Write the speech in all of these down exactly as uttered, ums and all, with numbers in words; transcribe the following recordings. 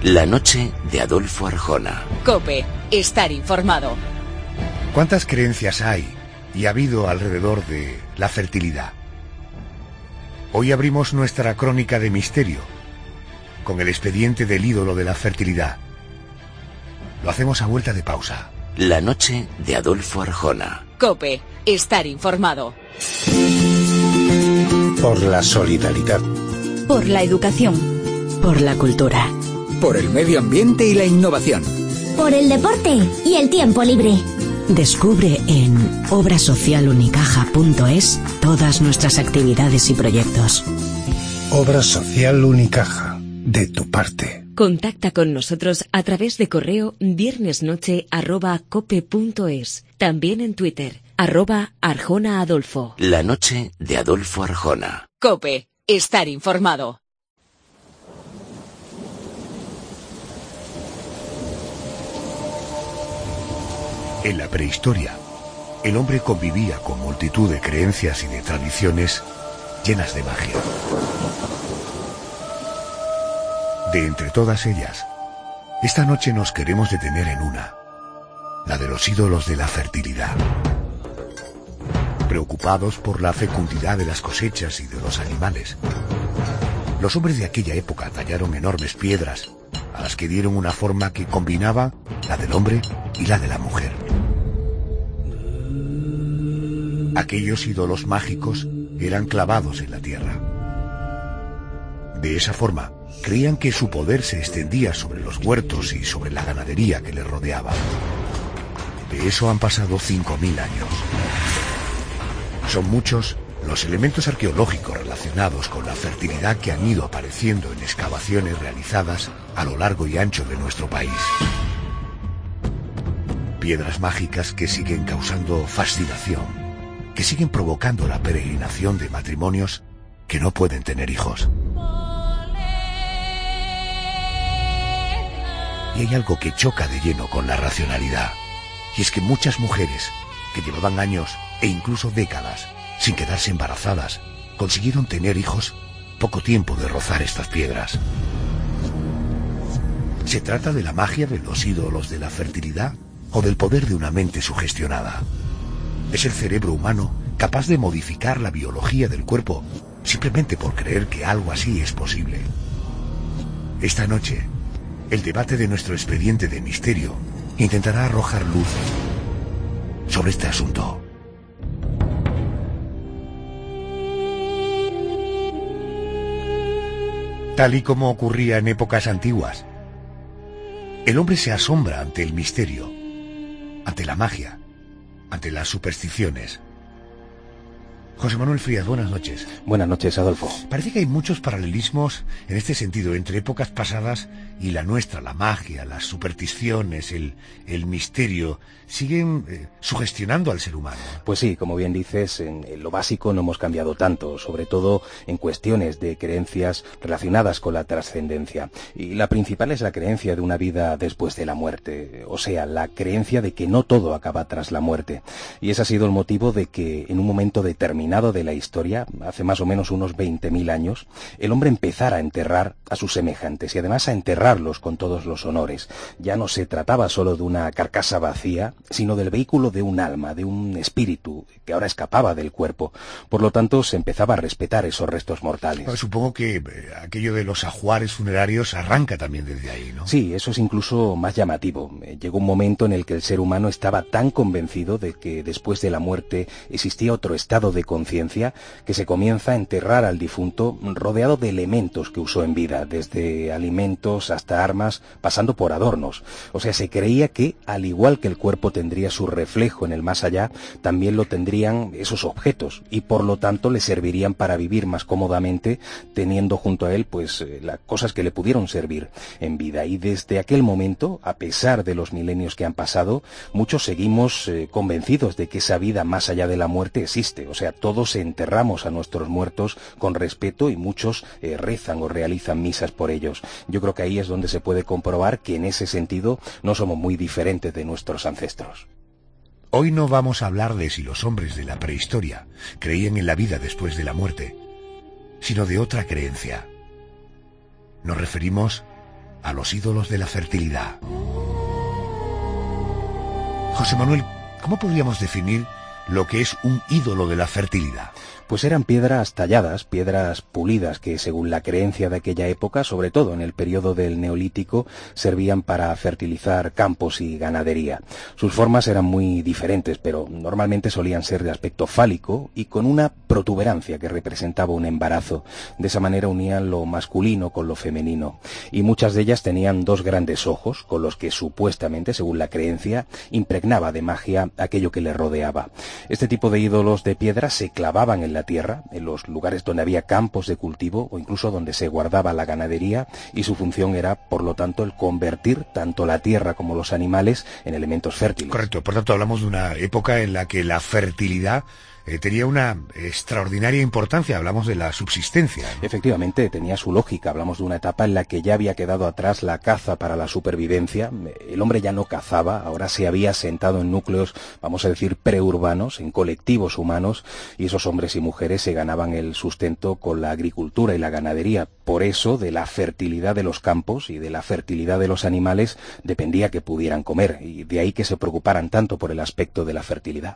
La noche de Adolfo Arjona. COPE. Estar informado. ¿Cuántas creencias hay y ha habido alrededor de la fertilidad? Hoy abrimos nuestra crónica de misterio con el expediente del ídolo de la fertilidad. Lo hacemos a vuelta de pausa. La noche de Adolfo Arjona. COPE. Estar informado. Por la solidaridad. Por la educación. Por la cultura. Por el medio ambiente y la innovación. Por el deporte y el tiempo libre. Descubre en obra social unicaja punto es todas nuestras actividades y proyectos. Obra Social Unicaja, de tu parte. Contacta con nosotros a través de correo viernesnoche arroba cope punto es. También en Twitter, arroba Arjona Adolfo. La noche de Adolfo Arjona. COPE. Estar informado. En la prehistoria, el hombre convivía con multitud de creencias y de tradiciones llenas de magia. De entre todas ellas, esta noche nos queremos detener en una, la de los ídolos de la fertilidad. Preocupados por la fecundidad de las cosechas y de los animales, los hombres de aquella época tallaron enormes piedras a las que dieron una forma que combinaba la del hombre y la de la mujer. Aquellos ídolos mágicos eran clavados en la tierra. De esa forma, creían que su poder se extendía sobre los huertos y sobre la ganadería que les rodeaba. De eso han pasado cinco mil años. Son muchos los elementos arqueológicos relacionados con la fertilidad que han ido apareciendo en excavaciones realizadas a lo largo y ancho de nuestro país. Piedras mágicas que siguen causando fascinación, que siguen provocando la peregrinación de matrimonios que no pueden tener hijos. Y hay algo que choca de lleno con la racionalidad, y es que muchas mujeres que llevaban años e incluso décadas sin quedarse embarazadas, consiguieron tener hijos poco tiempo de rozar estas piedras. ¿Se trata de la magia de los ídolos de la fertilidad o del poder de una mente sugestionada? ¿Es el cerebro humano capaz de modificar la biología del cuerpo simplemente por creer que algo así es posible? Esta noche, el debate de nuestro expediente de misterio intentará arrojar luz sobre este asunto. Tal y como ocurría en épocas antiguas, el hombre se asombra ante el misterio, ante la magia, ante las supersticiones. José Manuel Frías, buenas noches. Buenas noches, Adolfo. Parece que hay muchos paralelismos en este sentido entre épocas pasadas y la nuestra. La magia, las supersticiones, el, el misterio, siguen eh, sugestionando al ser humano. Pues sí, como bien dices, en, en lo básico no hemos cambiado tanto, sobre todo en cuestiones de creencias relacionadas con la trascendencia. Y la principal es la creencia de una vida después de la muerte, o sea, la creencia de que no todo acaba tras la muerte. Y ese ha sido el motivo de que en un momento determinado de la historia, hace más o menos unos veinte mil años, el hombre empezara a enterrar a sus semejantes y además a enterrarlos con todos los honores. Ya no se trataba solo de una carcasa vacía, sino del vehículo de un alma, de un espíritu que ahora escapaba del cuerpo. Por lo tanto, se empezaba a respetar esos restos mortales. Bueno, supongo que eh, aquello de los ajuares funerarios arranca también desde ahí, ¿no? Sí, eso es incluso más llamativo. Llegó un momento en el que el ser humano estaba tan convencido de que después de la muerte existía otro estado de conciencia que se comienza a enterrar al difunto rodeado de elementos que usó en vida, desde alimentos hasta armas, pasando por adornos. O sea, se creía que, al igual que el cuerpo tendría su reflejo en el más allá, también lo tendrían esos objetos y por lo tanto le servirían para vivir más cómodamente, teniendo junto a él pues las cosas que le pudieron servir en vida. Y desde aquel momento, a pesar de los milenios que han pasado, muchos seguimos eh, convencidos de que esa vida más allá de la muerte existe. O sea, todos enterramos a nuestros muertos con respeto y muchos eh, rezan o realizan misas por ellos. Yo creo que ahí es donde se puede comprobar que en ese sentido no somos muy diferentes de nuestros ancestros. Hoy no vamos a hablar de si los hombres de la prehistoria creían en la vida después de la muerte, sino de otra creencia. Nos referimos a los ídolos de la fertilidad. José Manuel, ¿cómo podríamos definir lo que es un ídolo de la fertilidad? Pues eran piedras talladas, piedras pulidas, que según la creencia de aquella época, sobre todo en el periodo del Neolítico, servían para fertilizar campos y ganadería. Sus formas eran muy diferentes, pero normalmente solían ser de aspecto fálico y con una protuberancia que representaba un embarazo. De esa manera unían lo masculino con lo femenino. Y muchas de ellas tenían dos grandes ojos, con los que supuestamente, según la creencia, impregnaba de magia aquello que le rodeaba. Este tipo de ídolos de piedra se clavaban en la tierra, en los lugares donde había campos de cultivo o incluso donde se guardaba la ganadería, y su función era, por lo tanto, el convertir tanto la tierra como los animales en elementos fértiles. Correcto, por tanto hablamos de una época en la que la fertilidad Eh, tenía una extraordinaria importancia, hablamos de la subsistencia, ¿no? Efectivamente, tenía su lógica. Hablamos de una etapa en la que ya había quedado atrás la caza para la supervivencia. El hombre ya no cazaba, ahora se había asentado en núcleos, vamos a decir, preurbanos, en colectivos humanos, y esos hombres y mujeres se ganaban el sustento con la agricultura y la ganadería. Por eso, de la fertilidad de los campos y de la fertilidad de los animales dependía que pudieran comer, y de ahí que se preocuparan tanto por el aspecto de la fertilidad.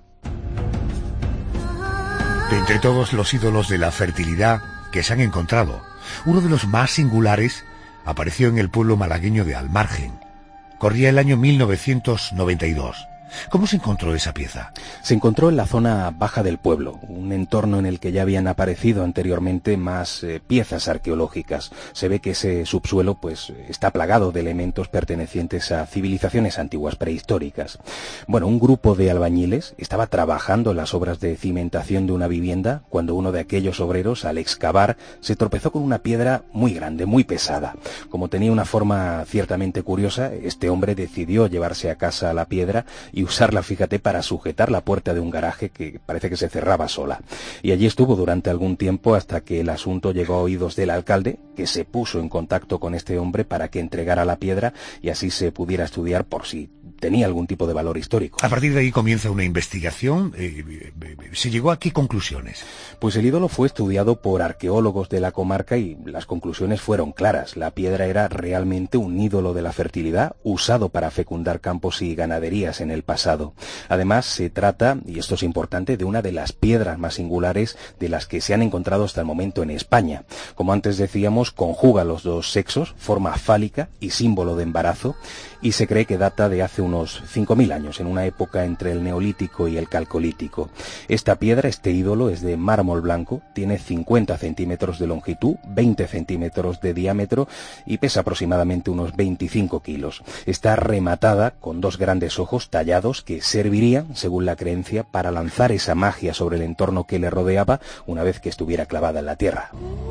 De entre todos los ídolos de la fertilidad que se han encontrado, uno de los más singulares apareció en el pueblo malagueño de Almargen. Corría el año mil novecientos noventa y dos. ¿Cómo se encontró esa pieza? Se encontró en la zona baja del pueblo, un entorno en el que ya habían aparecido anteriormente más eh, piezas arqueológicas. Se ve que ese subsuelo pues está plagado de elementos pertenecientes a civilizaciones antiguas prehistóricas. Bueno, un grupo de albañiles estaba trabajando en las obras de cimentación de una vivienda cuando uno de aquellos obreros, al excavar, se tropezó con una piedra muy grande, muy pesada. Como tenía una forma ciertamente curiosa, este hombre decidió llevarse a casa la piedra y usarla, fíjate, para sujetar la puerta de un garaje que parece que se cerraba sola. Y allí estuvo durante algún tiempo hasta que el asunto llegó a oídos del alcalde, que se puso en contacto con este hombre para que entregara la piedra y así se pudiera estudiar por si tenía algún tipo de valor histórico. A partir de ahí comienza una investigación. Eh, ¿Se llegó a qué conclusiones? Pues el ídolo fue estudiado por arqueólogos de la comarca y las conclusiones fueron claras. La piedra era realmente un ídolo de la fertilidad usado para fecundar campos y ganaderías en el pasado. Además, se trata, y esto es importante, de una de las piedras más singulares de las que se han encontrado hasta el momento en España. Como antes decíamos, conjuga los dos sexos, forma fálica y símbolo de embarazo, y se cree que data de hace unos cinco mil años, en una época entre el Neolítico y el Calcolítico. Esta piedra, este ídolo, es de mármol blanco, tiene cincuenta centímetros de longitud, veinte centímetros de diámetro y pesa aproximadamente unos veinticinco kilos. Está rematada con dos grandes ojos tallados que servirían, según la creencia, para lanzar esa magia sobre el entorno que le rodeaba una vez que estuviera clavada en la tierra.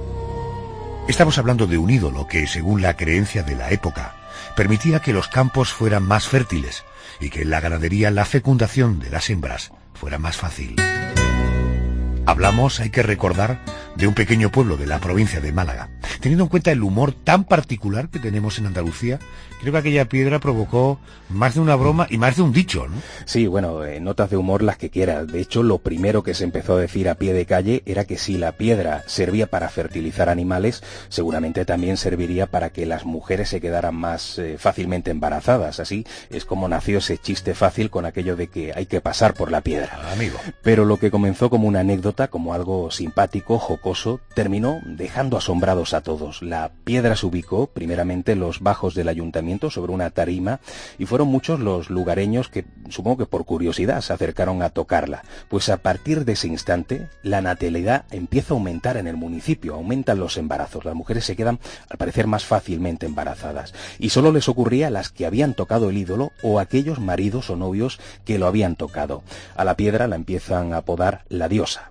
Estamos hablando de un ídolo que, según la creencia de la época, permitía que los campos fueran más fértiles y que en la ganadería la fecundación de las hembras fuera más fácil. Hablamos, hay que recordar, de un pequeño pueblo de la provincia de Málaga. Teniendo en cuenta el humor tan particular que tenemos en Andalucía, creo que aquella piedra provocó más de una broma y más de un dicho, ¿no? Sí, bueno, eh, notas de humor las que quieras. De hecho, lo primero que se empezó a decir a pie de calle era que si la piedra servía para fertilizar animales, seguramente también serviría para que las mujeres se quedaran más eh, fácilmente embarazadas. Así es como nació ese chiste fácil con aquello de que hay que pasar por la piedra. Ah, amigo. Pero lo que comenzó como una anécdota, como algo simpático, jocoso, terminó dejando asombrados a todos. La piedra se ubicó primeramente en los bajos del ayuntamiento sobre una tarima y fueron muchos los lugareños que, supongo que por curiosidad, se acercaron a tocarla. Pues a partir de ese instante la natalidad empieza a aumentar en el municipio, aumentan los embarazos, las mujeres se quedan al parecer más fácilmente embarazadas y solo les ocurría a las que habían tocado el ídolo o a aquellos maridos o novios que lo habían tocado. A la piedra la empiezan a apodar la diosa.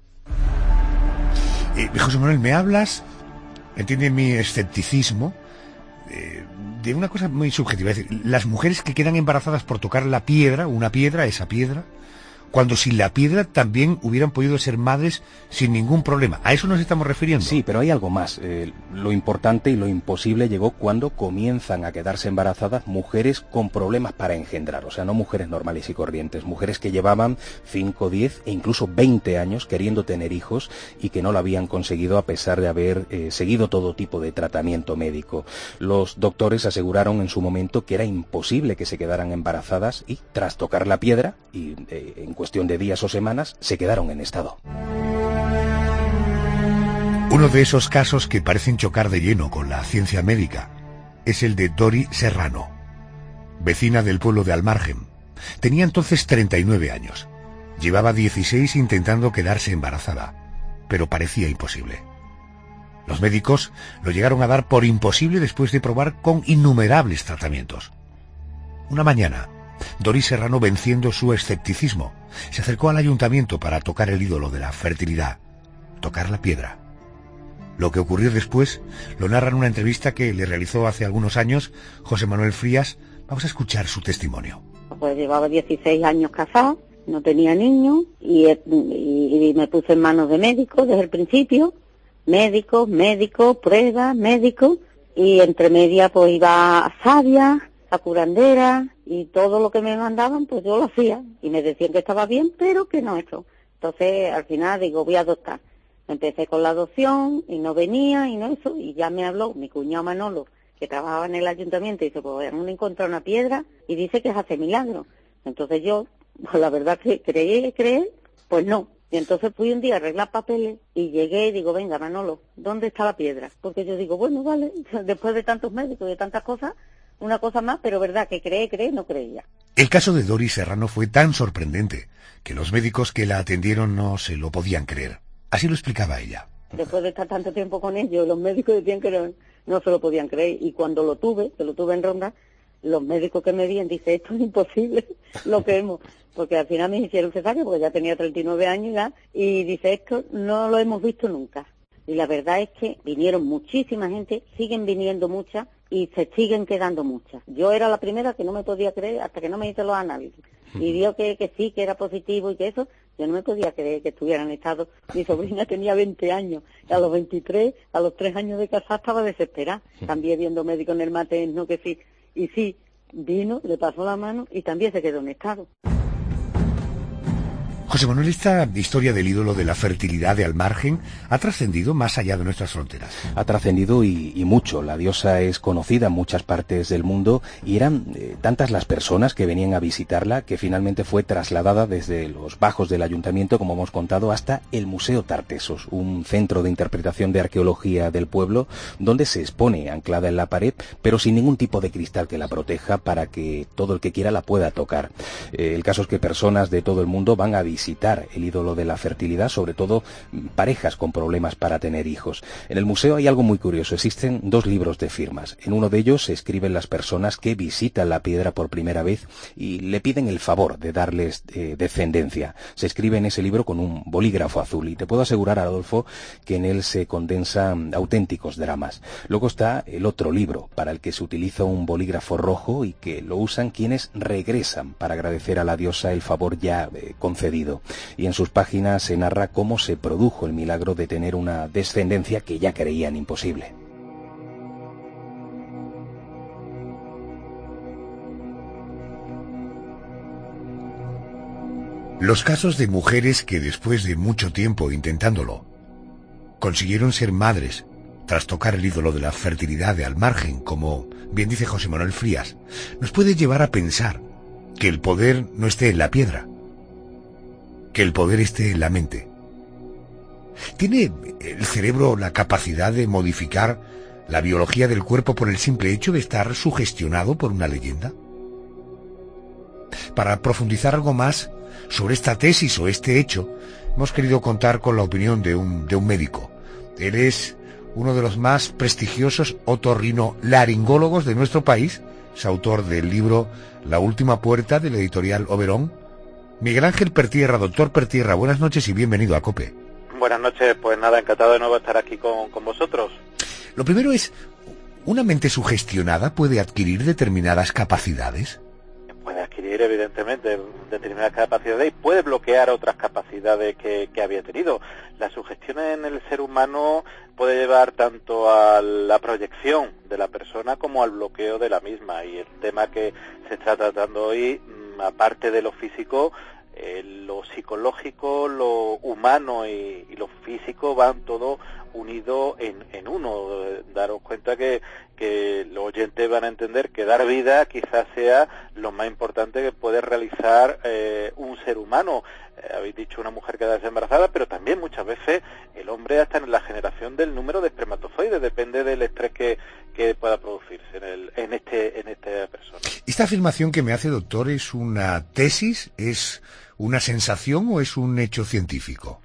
Eh, José Manuel, me hablas, entiende mi escepticismo, eh, de una cosa muy subjetiva. Es decir, las mujeres que quedan embarazadas por tocar la piedra, una piedra, esa piedra, cuando sin la piedra también hubieran podido ser madres sin ningún problema. ¿A eso nos estamos refiriendo? Sí, pero hay algo más. Eh, lo importante y lo imposible llegó cuando comienzan a quedarse embarazadas mujeres con problemas para engendrar, o sea, no mujeres normales y corrientes, mujeres que llevaban cinco, diez e incluso veinte años queriendo tener hijos y que no lo habían conseguido a pesar de haber eh, seguido todo tipo de tratamiento médico. Los doctores aseguraron en su momento que era imposible que se quedaran embarazadas y, tras tocar la piedra, y eh, en cuestión de días o semanas, se quedaron en estado. Uno de esos casos que parecen chocar de lleno con la ciencia médica es el de Dori Serrano, vecina del pueblo de Almargen. Tenía entonces treinta y nueve años. Llevaba dieciséis intentando quedarse embarazada, pero parecía imposible. Los médicos lo llegaron a dar por imposible después de probar con innumerables tratamientos. Una mañana, Dori Serrano, venciendo su escepticismo, se acercó al ayuntamiento para tocar el ídolo de la fertilidad, tocar la piedra. Lo que ocurrió después lo narra en una entrevista que le realizó hace algunos años José Manuel Frías. Vamos a escuchar su testimonio. Pues llevaba dieciséis años casado, no tenía niños y, y, y me puse en manos de médicos desde el principio. Médicos, médicos, pruebas, médicos, y entre media pues iba a Sabia, a curandera, y todo lo que me mandaban pues yo lo hacía, y me decían que estaba bien, pero que no eso. Entonces al final digo, voy a adoptar. Empecé con la adopción, y no venía, y no eso, y ya me habló mi cuñado Manolo, que trabajaba en el ayuntamiento, y dice, pues han encontrado una piedra, y dice que hace milagros. Entonces yo, pues la verdad que creí, creí, pues no. Y entonces fui un día a arreglar papeles y llegué y digo, venga Manolo, ¿dónde está la piedra? Porque yo digo, bueno, vale, después de tantos médicos y de tantas cosas, una cosa más, pero verdad que cree, cree, no creía. El caso de Dori Serrano fue tan sorprendente que los médicos que la atendieron no se lo podían creer. Así lo explicaba ella. Después de estar tanto tiempo con ellos, los médicos decían que no, no se lo podían creer. Y cuando lo tuve, que lo tuve en Ronda, los médicos que me veían dicen, esto es imposible, lo que hemos... Porque al final me hicieron cesárea, porque ya tenía treinta y nueve años ya, y dice, esto no lo hemos visto nunca. Y la verdad es que vinieron muchísima gente, siguen viniendo muchas, y se siguen quedando muchas. Yo era la primera que no me podía creer hasta que no me hice los análisis. Y vio que, que sí, que era positivo y que eso, yo no me podía creer que estuviera en estado. Mi sobrina tenía veinte años, y a los veintitrés, a los tres años de casada estaba desesperada. También viendo médico en el materno que sí, y sí, vino, le pasó la mano y también se quedó en estado. José Manuel, esta historia del ídolo de la fertilidad de Almargen ha trascendido más allá de nuestras fronteras. Ha trascendido y, y mucho. La diosa es conocida en muchas partes del mundo y eran eh, tantas las personas que venían a visitarla que finalmente fue trasladada desde los bajos del ayuntamiento, como hemos contado, hasta el Museo Tartesos, un centro de interpretación de arqueología del pueblo donde se expone anclada en la pared, pero sin ningún tipo de cristal que la proteja para que todo el que quiera la pueda tocar. Eh, el caso es que personas de todo el mundo van a visitar visitar el ídolo de la fertilidad, sobre todo parejas con problemas para tener hijos. En el museo hay algo muy curioso, existen dos libros de firmas. En uno de ellos se escriben las personas que visitan la piedra por primera vez y le piden el favor de darles eh, descendencia. Se escribe en ese libro con un bolígrafo azul y te puedo asegurar, Adolfo, que en él se condensan auténticos dramas. Luego está el otro libro, para el que se utiliza un bolígrafo rojo y que lo usan quienes regresan para agradecer a la diosa el favor ya eh, concedido. Y en sus páginas se narra cómo se produjo el milagro de tener una descendencia que ya creían imposible. Los casos de mujeres que después de mucho tiempo intentándolo consiguieron ser madres tras tocar el ídolo de la fertilidad de Almargen, como bien dice José Manuel Frías, nos puede llevar a pensar que el poder no esté en la piedra, que el poder esté en la mente. ¿Tiene el cerebro la capacidad de modificar la biología del cuerpo por el simple hecho de estar sugestionado por una leyenda? Para profundizar algo más sobre esta tesis o este hecho, hemos querido contar con la opinión de un, de un médico. Él es uno de los más prestigiosos otorrinolaringólogos de nuestro país, es autor del libro La última puerta, de la editorial Oberón. Miguel Ángel Pertierra. Doctor Pertierra, buenas noches y bienvenido a COPE. Buenas noches, pues nada, encantado de nuevo estar aquí con, con vosotros. Lo primero es, ¿una mente sugestionada puede adquirir determinadas capacidades? Puede adquirir adquirir evidentemente determinadas capacidades y puede bloquear otras capacidades que, que había tenido. La sugestión en el ser humano puede llevar tanto a la proyección de la persona como al bloqueo de la misma, y el tema que se está tratando hoy, aparte de lo físico, eh, lo psicológico, lo humano y, y lo físico van todos unidos en, en uno. Daros cuenta que, que los oyentes van a entender que dar vida quizás sea lo más importante que puede realizar eh, un ser humano. Eh, habéis dicho una mujer quedarse embarazada, pero también muchas veces el hombre hasta en la generación del número de espermatozoides, depende del estrés que, que pueda producirse en, el, en, este, en esta persona. ¿Esta afirmación que me hace, doctor, es una tesis, es una sensación o es un hecho científico?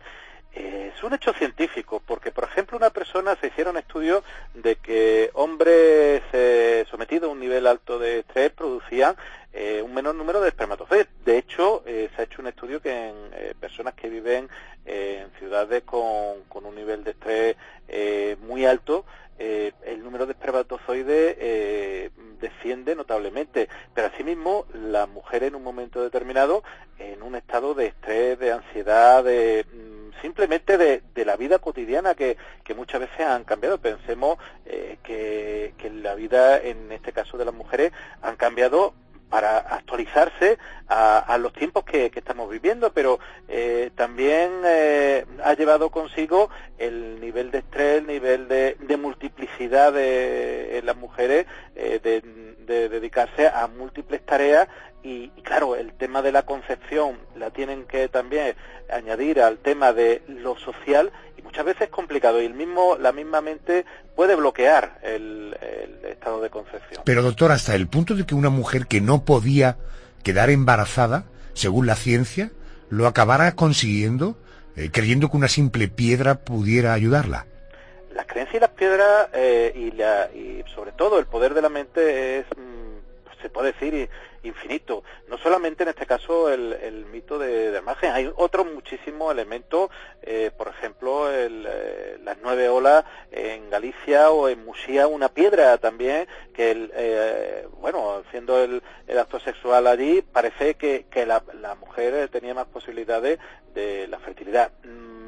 Es un hecho científico, porque por ejemplo una persona, se hicieron estudios de que hombres eh, sometidos a un nivel alto de estrés producían eh, un menor número de espermatozoides. De hecho, eh, se ha hecho un estudio que en eh, personas que viven eh, en ciudades con, con un nivel de estrés eh, muy alto, eh, el número de espermatozoides eh, desciende notablemente, pero asimismo las mujeres en un momento determinado, en un estado de estrés, de ansiedad, de simplemente de, de la vida cotidiana que, que muchas veces han cambiado. Pensemos eh, que, que la vida, en este caso de las mujeres, han cambiado para actualizarse a, a los tiempos que, que estamos viviendo, pero eh, también eh, ha llevado consigo el nivel de estrés, el nivel de, de multiplicidad de en las mujeres, eh, de, de dedicarse a múltiples tareas. Y, y claro, el tema de la concepción la tienen que también añadir al tema de lo social, y muchas veces es complicado, y el mismo la misma mente puede bloquear el, el estado de concepción. Pero doctor, hasta el punto de que una mujer que no podía quedar embarazada, según la ciencia, lo acabara consiguiendo, eh, creyendo que una simple piedra pudiera ayudarla. Las creencias y las piedras eh, y, la, y sobre todo el poder de la mente es, mm, se puede decir, infinito. No solamente en este caso el, el mito de, de margen, hay otros muchísimos elementos, eh, por ejemplo el, eh, las nueve olas en Galicia o en Muxía, una piedra también que el, eh, bueno, haciendo el, el acto sexual allí parece que, que la, la mujer tenía más posibilidades de la fertilidad. Mm,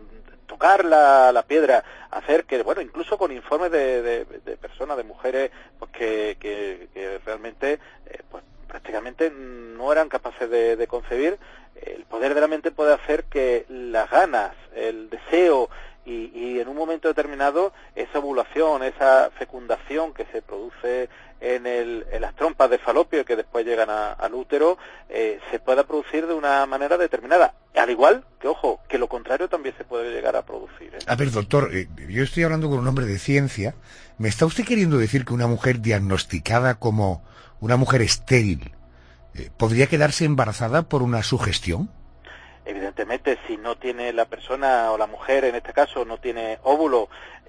tocar la, la piedra, hacer que, bueno, incluso con informes de, de, de personas, de mujeres, pues que, que, que realmente eh, pues prácticamente no eran capaces de, de concebir. El poder de la mente puede hacer que las ganas, el deseo y, y en un momento determinado esa ovulación, esa fecundación que se produce en, el, en las trompas de falopio y que después llegan a, al útero, eh, se pueda producir de una manera determinada. Al igual que, ojo, que lo contrario también se puede llegar a producir, ¿eh? A ver, doctor, eh, yo estoy hablando con un hombre de ciencia. ¿Me está usted queriendo decir que una mujer diagnosticada como una mujer estéril eh, podría quedarse embarazada por una sugestión? Evidentemente, si no tiene la persona o la mujer, en este caso, no tiene óvulo,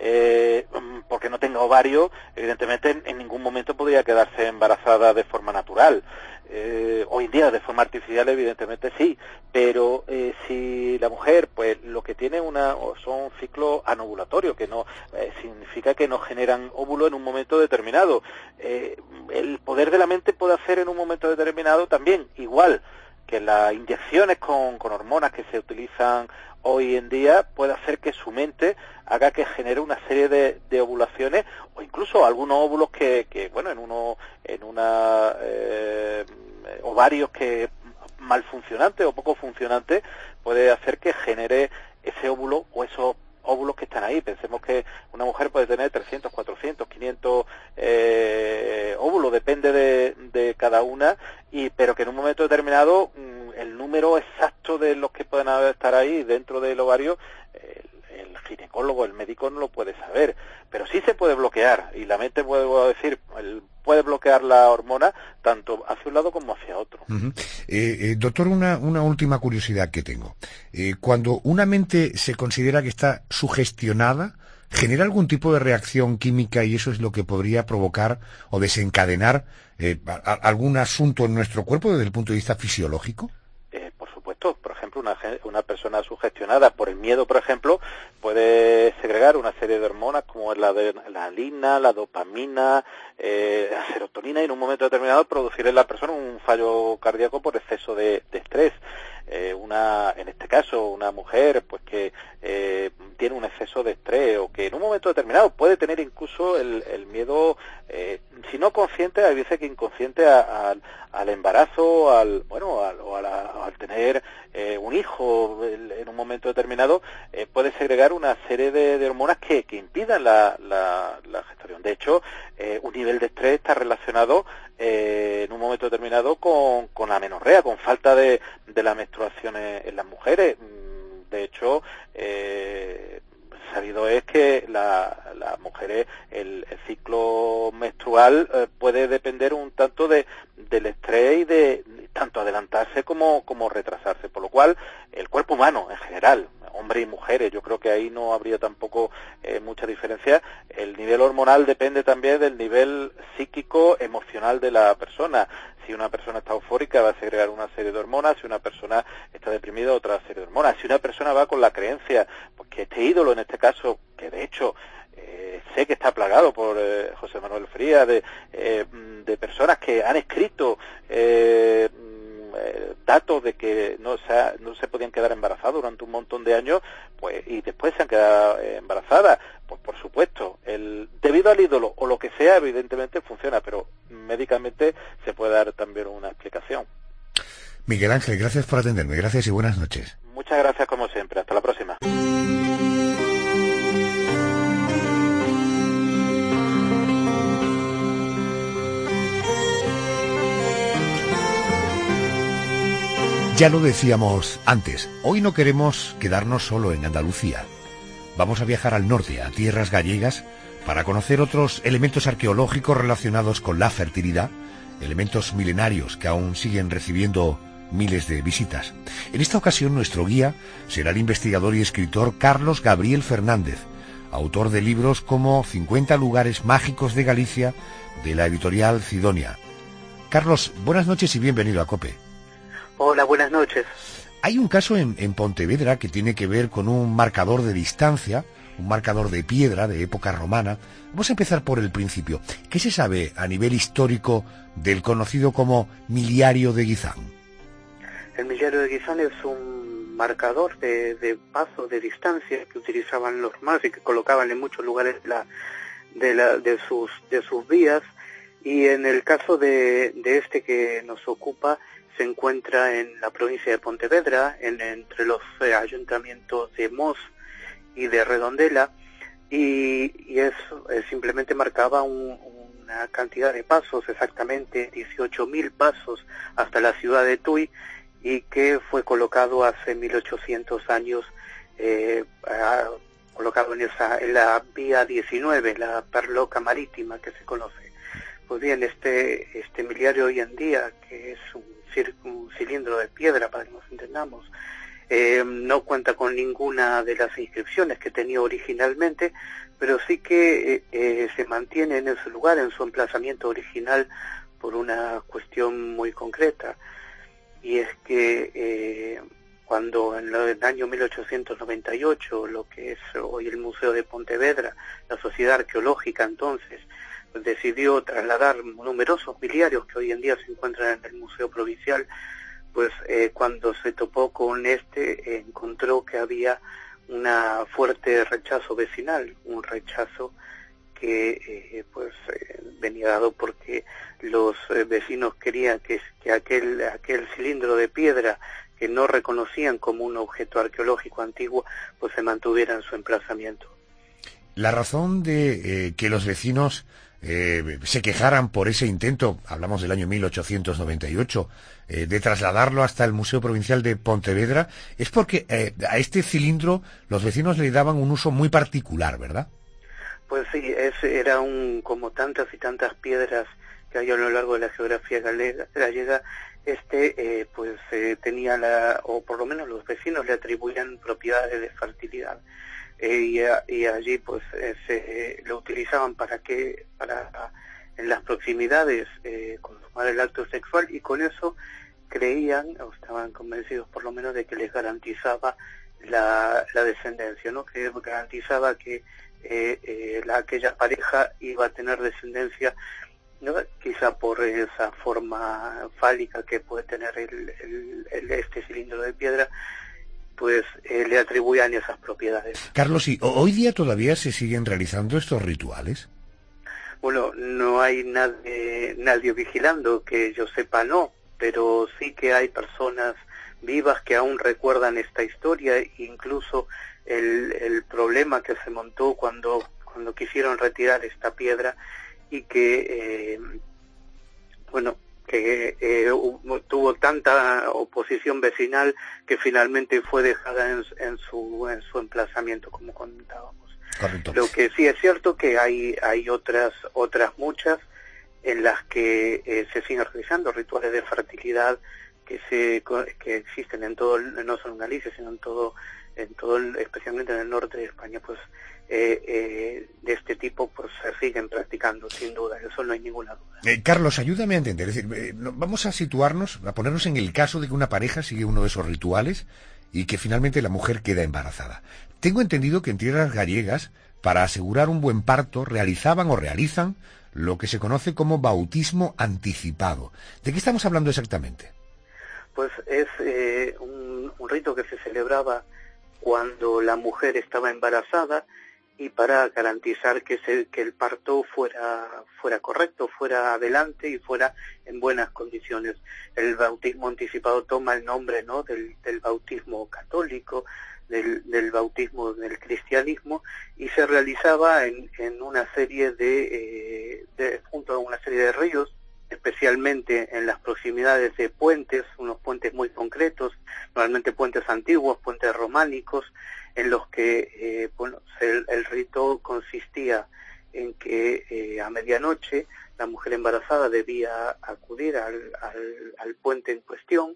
eh, porque no tenga ovario, evidentemente en, en ningún momento podría quedarse embarazada de forma natural. Eh, hoy en día, de forma artificial, evidentemente sí, pero eh, si la mujer, pues lo que tiene una son ciclos anovulatorios, que no eh, significa que no generan óvulo en un momento determinado. Eh, el poder de la mente puede hacer en un momento determinado también, igual que las inyecciones con, con hormonas que se utilizan hoy en día, puede hacer que su mente haga que genere una serie de, de ovulaciones, o incluso algunos óvulos que, que bueno, en uno en una eh, ovarios que mal funcionantes o poco funcionantes, puede hacer que genere ese óvulo o esos óvulos que están ahí. Pensemos que una mujer puede tener trescientos, cuatrocientos, quinientos eh, óvulos, depende de, de cada una, y pero que en un momento determinado mmm, el número exacto de los que pueden estar ahí dentro del ovario, el, el ginecólogo, el médico no lo puede saber, pero sí se puede bloquear, y la mente puede decir, el, puede bloquear la hormona tanto hacia un lado como hacia otro. Uh-huh. eh, eh, doctor, una, una última curiosidad que tengo. Eh, cuando una mente se considera que está sugestionada, ¿genera algún tipo de reacción química y eso es lo que podría provocar o desencadenar eh, a, a, algún asunto en nuestro cuerpo desde el punto de vista fisiológico? Eh, por supuesto, por ejemplo, una, una persona sugestionada por el miedo, por ejemplo, puede segregar una serie de hormonas como es la de la adrenalina, la dopamina, eh, la serotonina, y en un momento determinado producir en la persona un fallo cardíaco por exceso de, de estrés. Eh, una, en este caso, una mujer pues que eh, tiene un exceso de estrés, o que en un momento determinado puede tener incluso el, el miedo, eh, si no consciente, hay veces que inconsciente a, a, al embarazo, al bueno, al, o a la, al tener eh, un hijo el, en un momento determinado, eh, puede segregar una serie de, de hormonas que, que impidan la, la, la gestación. De hecho, eh, un nivel de estrés está relacionado eh, en un momento determinado con, con la amenorrea, con falta de, de la menstruación en, en las mujeres. De hecho, eh, sabido es que la, las mujeres, el, el ciclo menstrual eh, puede depender un tanto de del estrés y de tanto adelantarse como, como retrasarse, por lo cual el cuerpo humano en general, hombres y mujeres, yo creo que ahí no habría tampoco eh, mucha diferencia. El nivel hormonal depende también del nivel psíquico, emocional de la persona. Si una persona está eufórica va a segregar una serie de hormonas, si una persona está deprimida otra serie de hormonas. Si una persona va con la creencia, pues que este ídolo en este caso, que de hecho eh, sé que está plagado por eh, José Manuel Frías, de, eh, de personas que han escrito eh, eh, datos de que no se, ha, no se podían quedar embarazadas durante un montón de años, pues y después se han quedado eh, embarazadas, pues por supuesto, el debido al ídolo o lo que sea, evidentemente funciona, pero médicamente se puede dar también una explicación. Miguel Ángel, gracias por atenderme, gracias y buenas noches. Muchas gracias como siempre, hasta la próxima. Ya lo decíamos antes, hoy no queremos quedarnos solo en Andalucía. Vamos a viajar al norte, a tierras gallegas, para conocer otros elementos arqueológicos relacionados con la fertilidad, elementos milenarios que aún siguen recibiendo miles de visitas. En esta ocasión nuestro guía será el investigador y escritor Carlos Gabriel Fernández, autor de libros como cincuenta lugares mágicos de Galicia, de la editorial Cidonia. Carlos, buenas noches y bienvenido a COPE. Hola, buenas noches. Hay un caso en, en Pontevedra que tiene que ver con un marcador de distancia, un marcador de piedra de época romana. Vamos a empezar por el principio. ¿Qué se sabe a nivel histórico del conocido como miliario de Guizán? El miliario de Guizán es un marcador de, de paso, de distancia, que utilizaban los romanos y que colocaban en muchos lugares de, la, de, la, de, sus, de sus vías. Y en el caso de, de este que nos ocupa, se encuentra en la provincia de Pontevedra, en, entre los eh, ayuntamientos de Mos y de Redondela, y, y eso eh, simplemente marcaba un, una cantidad de pasos, exactamente dieciocho mil pasos hasta la ciudad de Tui, y que fue colocado hace mil ochocientos años, eh, a, colocado en, esa, en la vía diecinueve, la perloca marítima que se conoce. Pues bien, este, este miliario hoy en día, que es un un cilindro de piedra, para que nos entendamos, eh, no cuenta con ninguna de las inscripciones que tenía originalmente, pero sí que eh, eh, se mantiene en ese lugar, en su emplazamiento original, por una cuestión muy concreta, y es que eh, cuando en el año mil ochocientos noventa y ocho, lo que es hoy el Museo de Pontevedra, la Sociedad Arqueológica entonces, decidió trasladar numerosos miliarios que hoy en día se encuentran en el Museo Provincial, pues eh, cuando se topó con este, eh, encontró que había una fuerte rechazo vecinal, un rechazo que eh, pues eh, venía dado porque los eh, vecinos querían que, que aquel, aquel cilindro de piedra que no reconocían como un objeto arqueológico antiguo, pues se mantuviera en su emplazamiento. La razón de eh, que los vecinos Eh, se quejaran por ese intento, hablamos del año mil ochocientos noventa y ocho, eh, de trasladarlo hasta el Museo Provincial de Pontevedra, es porque eh, a este cilindro los vecinos le daban un uso muy particular, ¿verdad? Pues sí, es, era un, como tantas y tantas piedras que hay a lo largo de la geografía gallega, gallega este eh, pues eh, tenía la, o por lo menos los vecinos le atribuían propiedades de fertilidad. Eh, y, a, y allí pues eh, se eh, lo utilizaban para que para en las proximidades eh, consumar el acto sexual, y con eso creían, o estaban convencidos por lo menos, de que les garantizaba la, la descendencia, ¿no? Que garantizaba que eh, eh, la, aquella pareja iba a tener descendencia, ¿no? Quizá por esa forma fálica que puede tener el, el, el, este cilindro de piedra, pues eh, le atribuían esas propiedades. Carlos, ¿y hoy día todavía se siguen realizando estos rituales? Bueno, no hay nadie, nadie vigilando, que yo sepa no, pero sí que hay personas vivas que aún recuerdan esta historia, e incluso el, el problema que se montó cuando, cuando quisieron retirar esta piedra y que, eh, bueno, que eh, tuvo tanta oposición vecinal que finalmente fue dejada en, en su en su emplazamiento, como comentábamos. Correcto. Lo que sí es cierto que hay hay otras otras muchas en las que eh, se siguen realizando rituales de fertilidad que se que existen en todo, no solo en Galicia, sino en todo en todo especialmente en el norte de España, pues eh, eh, de este tipo pues se siguen practicando, sin duda, eso no hay ninguna duda. Eh, Carlos, ayúdame a entender, es decir, eh, vamos a situarnos, a ponernos en el caso de que una pareja sigue uno de esos rituales y que finalmente la mujer queda embarazada. Tengo entendido que en tierras gallegas, para asegurar un buen parto, realizaban o realizan lo que se conoce como bautismo anticipado. ¿De qué estamos hablando exactamente? Pues es eh, un, un rito que se celebraba cuando la mujer estaba embarazada y para garantizar que, se, que el parto fuera, fuera correcto, fuera adelante y fuera en buenas condiciones. El bautismo anticipado toma el nombre, ¿no?, del, del bautismo católico, del, del bautismo del cristianismo, y se realizaba en, en una serie de, eh, de, junto a una serie de ríos, especialmente en las proximidades de puentes, unos puentes muy concretos, normalmente puentes antiguos, puentes románicos, en los que eh, bueno, el, el rito consistía en que eh, a medianoche la mujer embarazada debía acudir al, al, al puente en cuestión,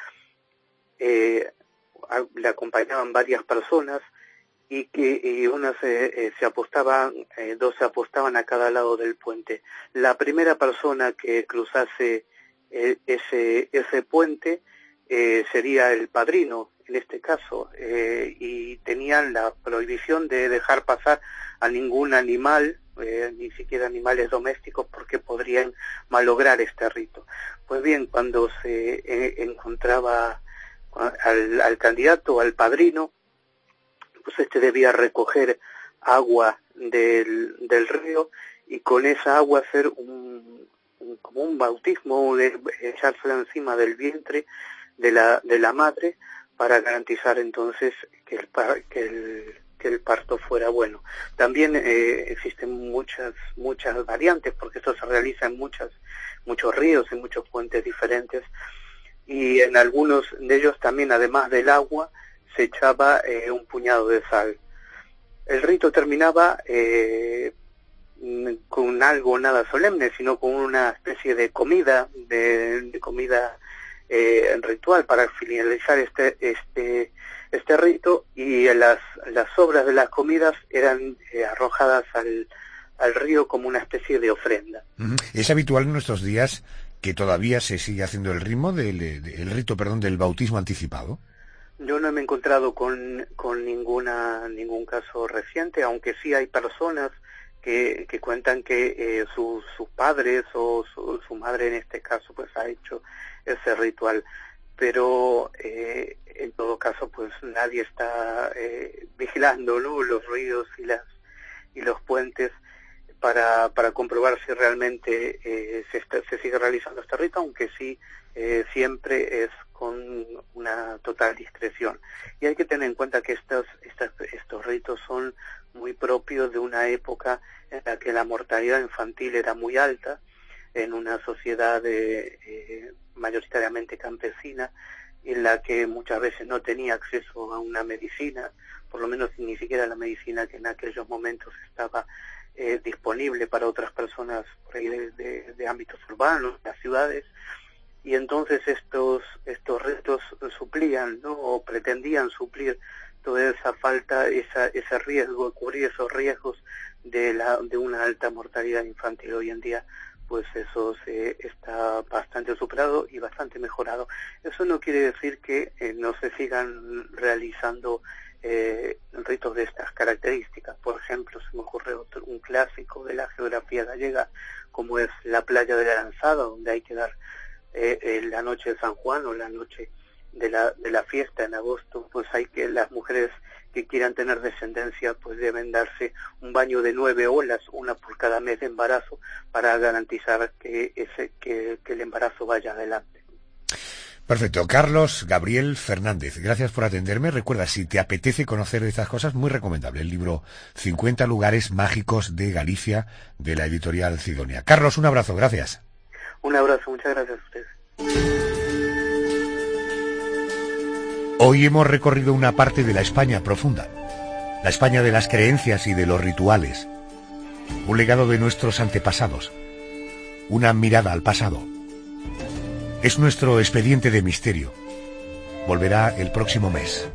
eh, a, le acompañaban varias personas y que y unas eh, eh, se apostaban, eh, dos se apostaban a cada lado del puente. La primera persona que cruzase eh, ese ese puente eh, sería el padrino, en este caso, eh, y tenían la prohibición de dejar pasar a ningún animal, eh, ni siquiera animales domésticos, porque podrían malograr este rito. Pues bien, cuando se eh, encontraba al, al candidato, al padrino, pues este debía recoger agua del, del río y con esa agua hacer un, un como un bautismo, de echársela encima del vientre de la de la madre para garantizar entonces que el que el que el parto fuera bueno. También eh, existen muchas muchas variantes, porque esto se realiza en muchas muchos ríos, en muchos puentes diferentes, y en algunos de ellos también, además del agua, se echaba eh, un puñado de sal. El rito terminaba eh, con algo nada solemne, sino con una especie de comida, de, de comida eh, ritual para finalizar este este este rito, y las las sobras de las comidas eran eh, arrojadas al al río como una especie de ofrenda. Es habitual en nuestros días que todavía se sigue haciendo el ritmo del el rito, perdón, del bautismo anticipado. Yo no me he encontrado con, con ninguna ningún caso reciente, aunque sí hay personas que, que cuentan que eh, sus, sus padres o su, su madre en este caso pues ha hecho ese ritual, pero eh, en todo caso pues nadie está eh, vigilando, ¿no?, los ríos y las y los puentes para para comprobar si realmente eh, se, está, se sigue realizando este rito, aunque sí eh, siempre es con una total discreción. Y hay que tener en cuenta que estos, estos, estos ritos son muy propios de una época en la que la mortalidad infantil era muy alta, en una sociedad de, eh, mayoritariamente campesina, en la que muchas veces no tenía acceso a una medicina, por lo menos ni siquiera la medicina que en aquellos momentos estaba eh, disponible para otras personas por ahí de, de, de ámbitos urbanos, de las ciudades. Y entonces estos estos ritos suplían, ¿no?, o pretendían suplir toda esa falta, esa ese riesgo, cubrir esos riesgos de la de una alta mortalidad infantil. Hoy en día pues eso se está bastante superado y bastante mejorado. Eso no quiere decir que eh, no se sigan realizando eh, ritos de estas características. Por ejemplo, se me ocurre otro, un clásico de la geografía gallega, como es la playa de la Lanzada, donde hay que dar eh, eh, la noche de San Juan o la noche de la de la fiesta en agosto, pues hay que las mujeres que quieran tener descendencia pues deben darse un baño de nueve olas, una por cada mes de embarazo, para garantizar que ese que, que el embarazo vaya adelante. Perfecto. Carlos Gabriel Fernández, gracias por atenderme. Recuerda, si te apetece conocer de estas cosas, muy recomendable el libro cincuenta lugares mágicos de Galicia, de la editorial Cidonia. Carlos, un abrazo, gracias. Un abrazo, muchas gracias a ustedes. Hoy hemos recorrido una parte de la España profunda, la España de las creencias y de los rituales, un legado de nuestros antepasados, una mirada al pasado. Es nuestro expediente de misterio. Volverá el próximo mes.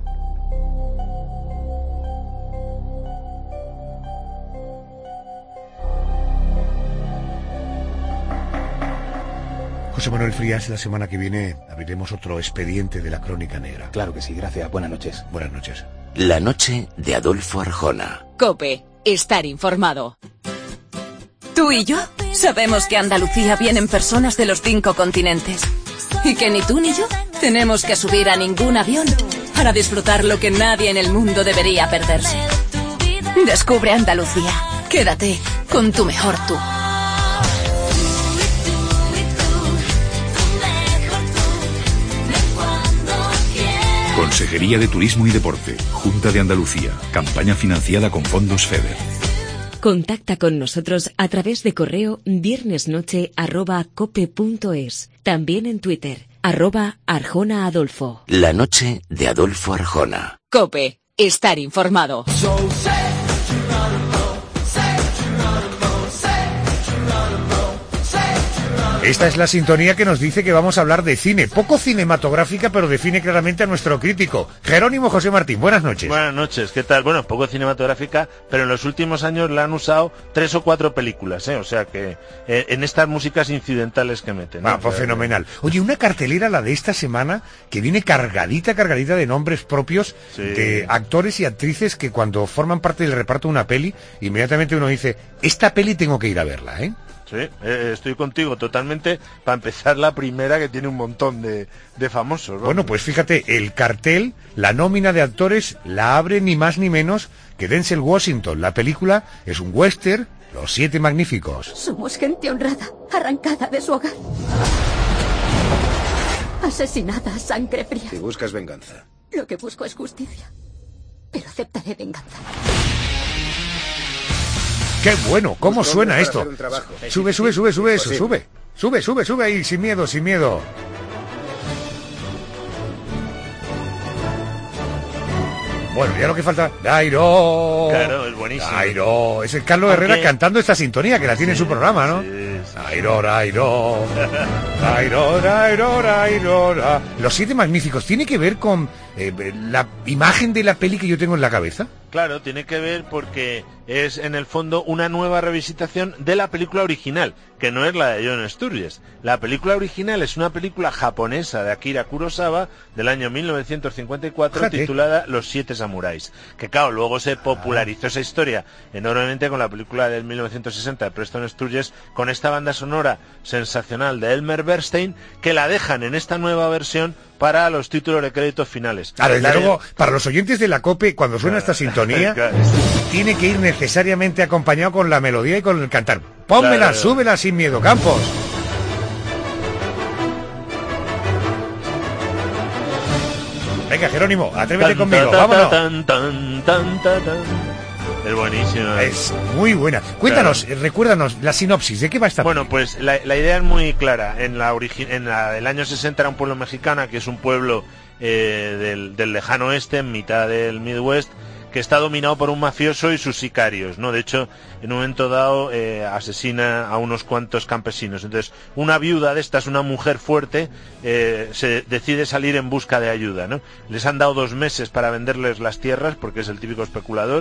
José Manuel Frías, la semana que viene abriremos otro expediente de la Crónica Negra. Claro que sí, gracias. Buenas noches. Buenas noches. La noche de Adolfo Arjona. COPE. Estar informado. Tú y yo sabemos que a Andalucía vienen personas de los cinco continentes. Y que ni tú ni yo tenemos que subir a ningún avión para disfrutar lo que nadie en el mundo debería perderse. Descubre Andalucía. Quédate con tu mejor tú. Consejería de Turismo y Deporte, Junta de Andalucía, campaña financiada con fondos FEDER. Contacta con nosotros a través de correo viernesnoche arroba cope punto es. También en Twitter, arroba Arjona Adolfo. La noche de Adolfo Arjona. COPE. Estar informado. Esta es la sintonía que nos dice que vamos a hablar de cine, poco cinematográfica, pero define claramente a nuestro crítico. Jerónimo José Martín, buenas noches. Buenas noches, ¿qué tal? Bueno, poco cinematográfica, pero en los últimos años la han usado tres o cuatro películas, ¿eh? O sea que eh, en estas músicas incidentales que meten, ¿no? Ah, pues fenomenal. Oye, una cartelera, la de esta semana, que viene cargadita, cargadita de nombres propios, sí, de actores y actrices que cuando forman parte del reparto de una peli, inmediatamente uno dice, esta peli tengo que ir a verla, ¿eh? Sí, eh, estoy contigo totalmente. Para empezar, la primera, que tiene un montón de, de famosos, ¿no? Bueno, pues fíjate, el cartel, la nómina de actores, la abre ni más ni menos que Denzel Washington. La película es un western, Los Siete Magníficos. Somos gente honrada, arrancada de su hogar, asesinada a sangre fría. Si buscas venganza. Lo que busco es justicia, pero aceptaré venganza. ¡Qué bueno! ¿Cómo suena esto? Sube, sube, sube, sube eso, sube. Sube, sube, sube ahí, sin miedo, sin miedo. Bueno, ya lo que falta... ¡Dairo! Claro, es buenísimo. ¡Dairo! Es el Carlos Herrera Aunque... cantando esta sintonía, que la tiene sí, en su programa, ¿no? Sí, sí. ¡Dairo, Dairo! ¡Dairo, Dairo, Dairo! Los Siete Magníficos, ¿tiene que ver con eh, la imagen de la peli que yo tengo en la cabeza? Claro, tiene que ver porque es en el fondo una nueva revisitación de la película original, que no es la de John Sturges. La película original es una película japonesa de Akira Kurosawa del año mil novecientos cincuenta y cuatro, Fíjate. titulada Los Siete Samuráis, que claro, luego se popularizó esa historia enormemente con la película del mil novecientos sesenta de Preston Sturges, con esta banda sonora sensacional de Elmer Bernstein, que la dejan en esta nueva versión para los títulos de créditos finales. Ahora, desde luego, para los oyentes de la COPE, cuando suena esta sintonía, tiene que ir necesariamente acompañado con la melodía y con el cantar. Pónmela, claro. Súbela sin miedo, Campos. Venga, Jerónimo, atrévete tan, conmigo, ta, ta, vámonos. Tan, tan, tan, tan, tan. Es buenísimo. Es muy buena. Cuéntanos, claro. recuérdanos la sinopsis, ¿de qué va esta Bueno, película? Pues la, la idea es muy clara. En la, origi en la del año sesenta era un pueblo mexicano, que es un pueblo eh, del, del lejano oeste, en mitad del Midwest, que está dominado por un mafioso y sus sicarios, ¿no? De hecho, en un momento dado eh, asesina a unos cuantos campesinos. Entonces, una viuda de estas, una mujer fuerte, eh, se decide salir en busca de ayuda, ¿no? Les han dado dos meses para venderles las tierras, porque es el típico especulador.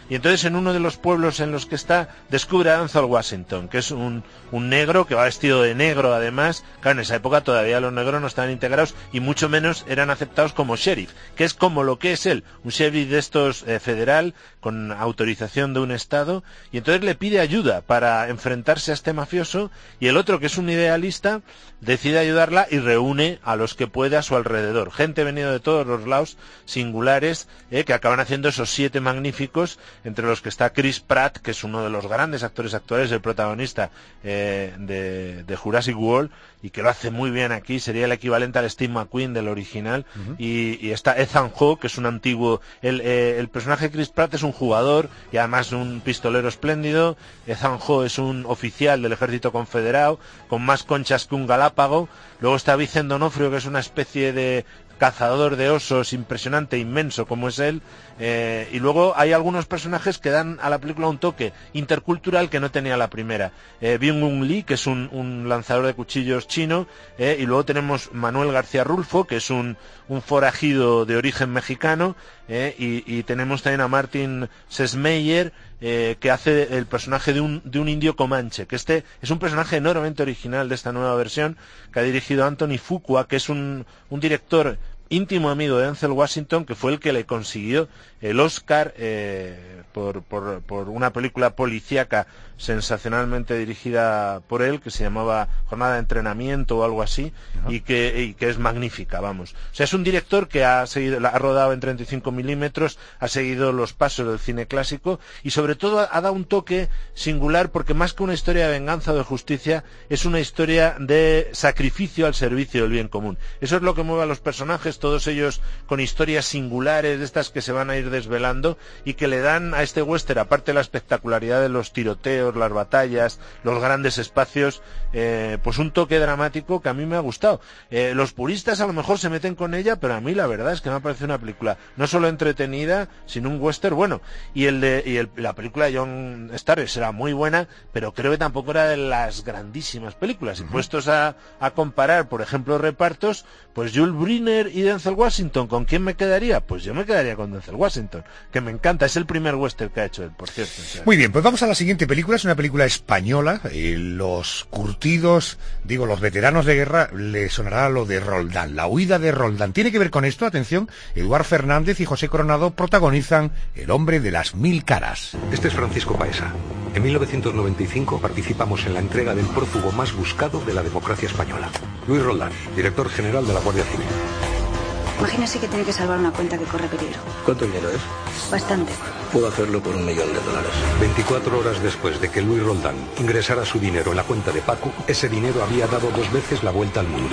y entonces en uno de los pueblos en los que está descubre a Denzel Washington, que es un, un negro que va vestido de negro además. Claro, en esa época todavía los negros no estaban integrados y mucho menos eran aceptados como sheriff, que es como lo que es él, un sheriff de estos eh, federal con autorización de un estado, y entonces le pide ayuda para enfrentarse a este mafioso, y el otro, que es un idealista, decide ayudarla y reúne a los que puede a su alrededor, gente venida de todos los lados, singulares, eh, que acaban haciendo esos siete magníficos, entre los que está Chris Pratt, que es uno de los grandes actores actuales, el protagonista eh, de, de Jurassic World, y que lo hace muy bien aquí, sería el equivalente al Steve McQueen del original. Uh-huh. y, y está Ethan Hawke, que es un antiguo, el, eh, el personaje de Chris Pratt es un jugador y además un pistolero espléndido. Ethan Hawke es un oficial del ejército confederado con más conchas que un galápago. Luego está Vincent D'Onofrio, que es una especie de cazador de osos impresionante, inmenso como es él, eh, y luego hay algunos personajes que dan a la película un toque intercultural que no tenía la primera. eh, Byung-Hun Lee, que es un, un lanzador de cuchillos chino, eh, y luego tenemos Manuel García Rulfo, que es un, un forajido de origen mexicano, eh, y, y tenemos también a Martin Sesmeyer, eh, que hace el personaje de un, de un indio comanche, que este es un personaje enormemente original de esta nueva versión, que ha dirigido Anthony Fuqua, que es un, un director íntimo amigo de Denzel Washington, que fue el que le consiguió el Oscar eh, por, por, por una película policíaca sensacionalmente dirigida por él, que se llamaba Jornada de Entrenamiento o algo así, uh-huh. y, que, y que es magnífica, vamos. O sea, es un director que ha seguido, ha rodado en treinta y cinco milímetros, ha seguido los pasos del cine clásico, y sobre todo ha, ha dado un toque singular, porque más que una historia de venganza o de justicia, es una historia de sacrificio al servicio del bien común. Eso es lo que mueve a los personajes, todos ellos con historias singulares, de estas que se van a ir desvelando, y que le dan a este western, aparte de la espectacularidad de los tiroteos, las batallas, los grandes espacios, eh, pues un toque dramático que a mí me ha gustado. Eh, los puristas a lo mejor se meten con ella, pero a mí la verdad es que me ha parecido una película no solo entretenida, sino un western bueno. Y el de y el, la película de John Starr será muy buena, pero creo que tampoco era de las grandísimas películas. Y puestos a, a comparar, por ejemplo, repartos, pues Jules Briner y Denzel Washington, ¿con quién me quedaría? Pues yo me quedaría con Denzel Washington, que me encanta, es el primer western que ha hecho él, por cierto. O sea. Muy bien, pues vamos a la siguiente película, es una película española, eh, los curtidos, digo, los veteranos de guerra, le sonará lo de Roldán, la huida de Roldán. Tiene que ver con esto, atención, Eduard Fernández y José Coronado protagonizan El hombre de las mil caras. Este es Francisco Paesa. En mil novecientos noventa y cinco participamos en la entrega del prófugo más buscado de la democracia española, Luis Roldán, director general de la Guardia Civil. Imagínese que tiene que salvar una cuenta que corre peligro. ¿Cuánto dinero es? Bastante. Puedo hacerlo por un millón de dólares. veinticuatro horas después de que Luis Roldán ingresara su dinero en la cuenta de Paco, ese dinero había dado dos veces la vuelta al mundo.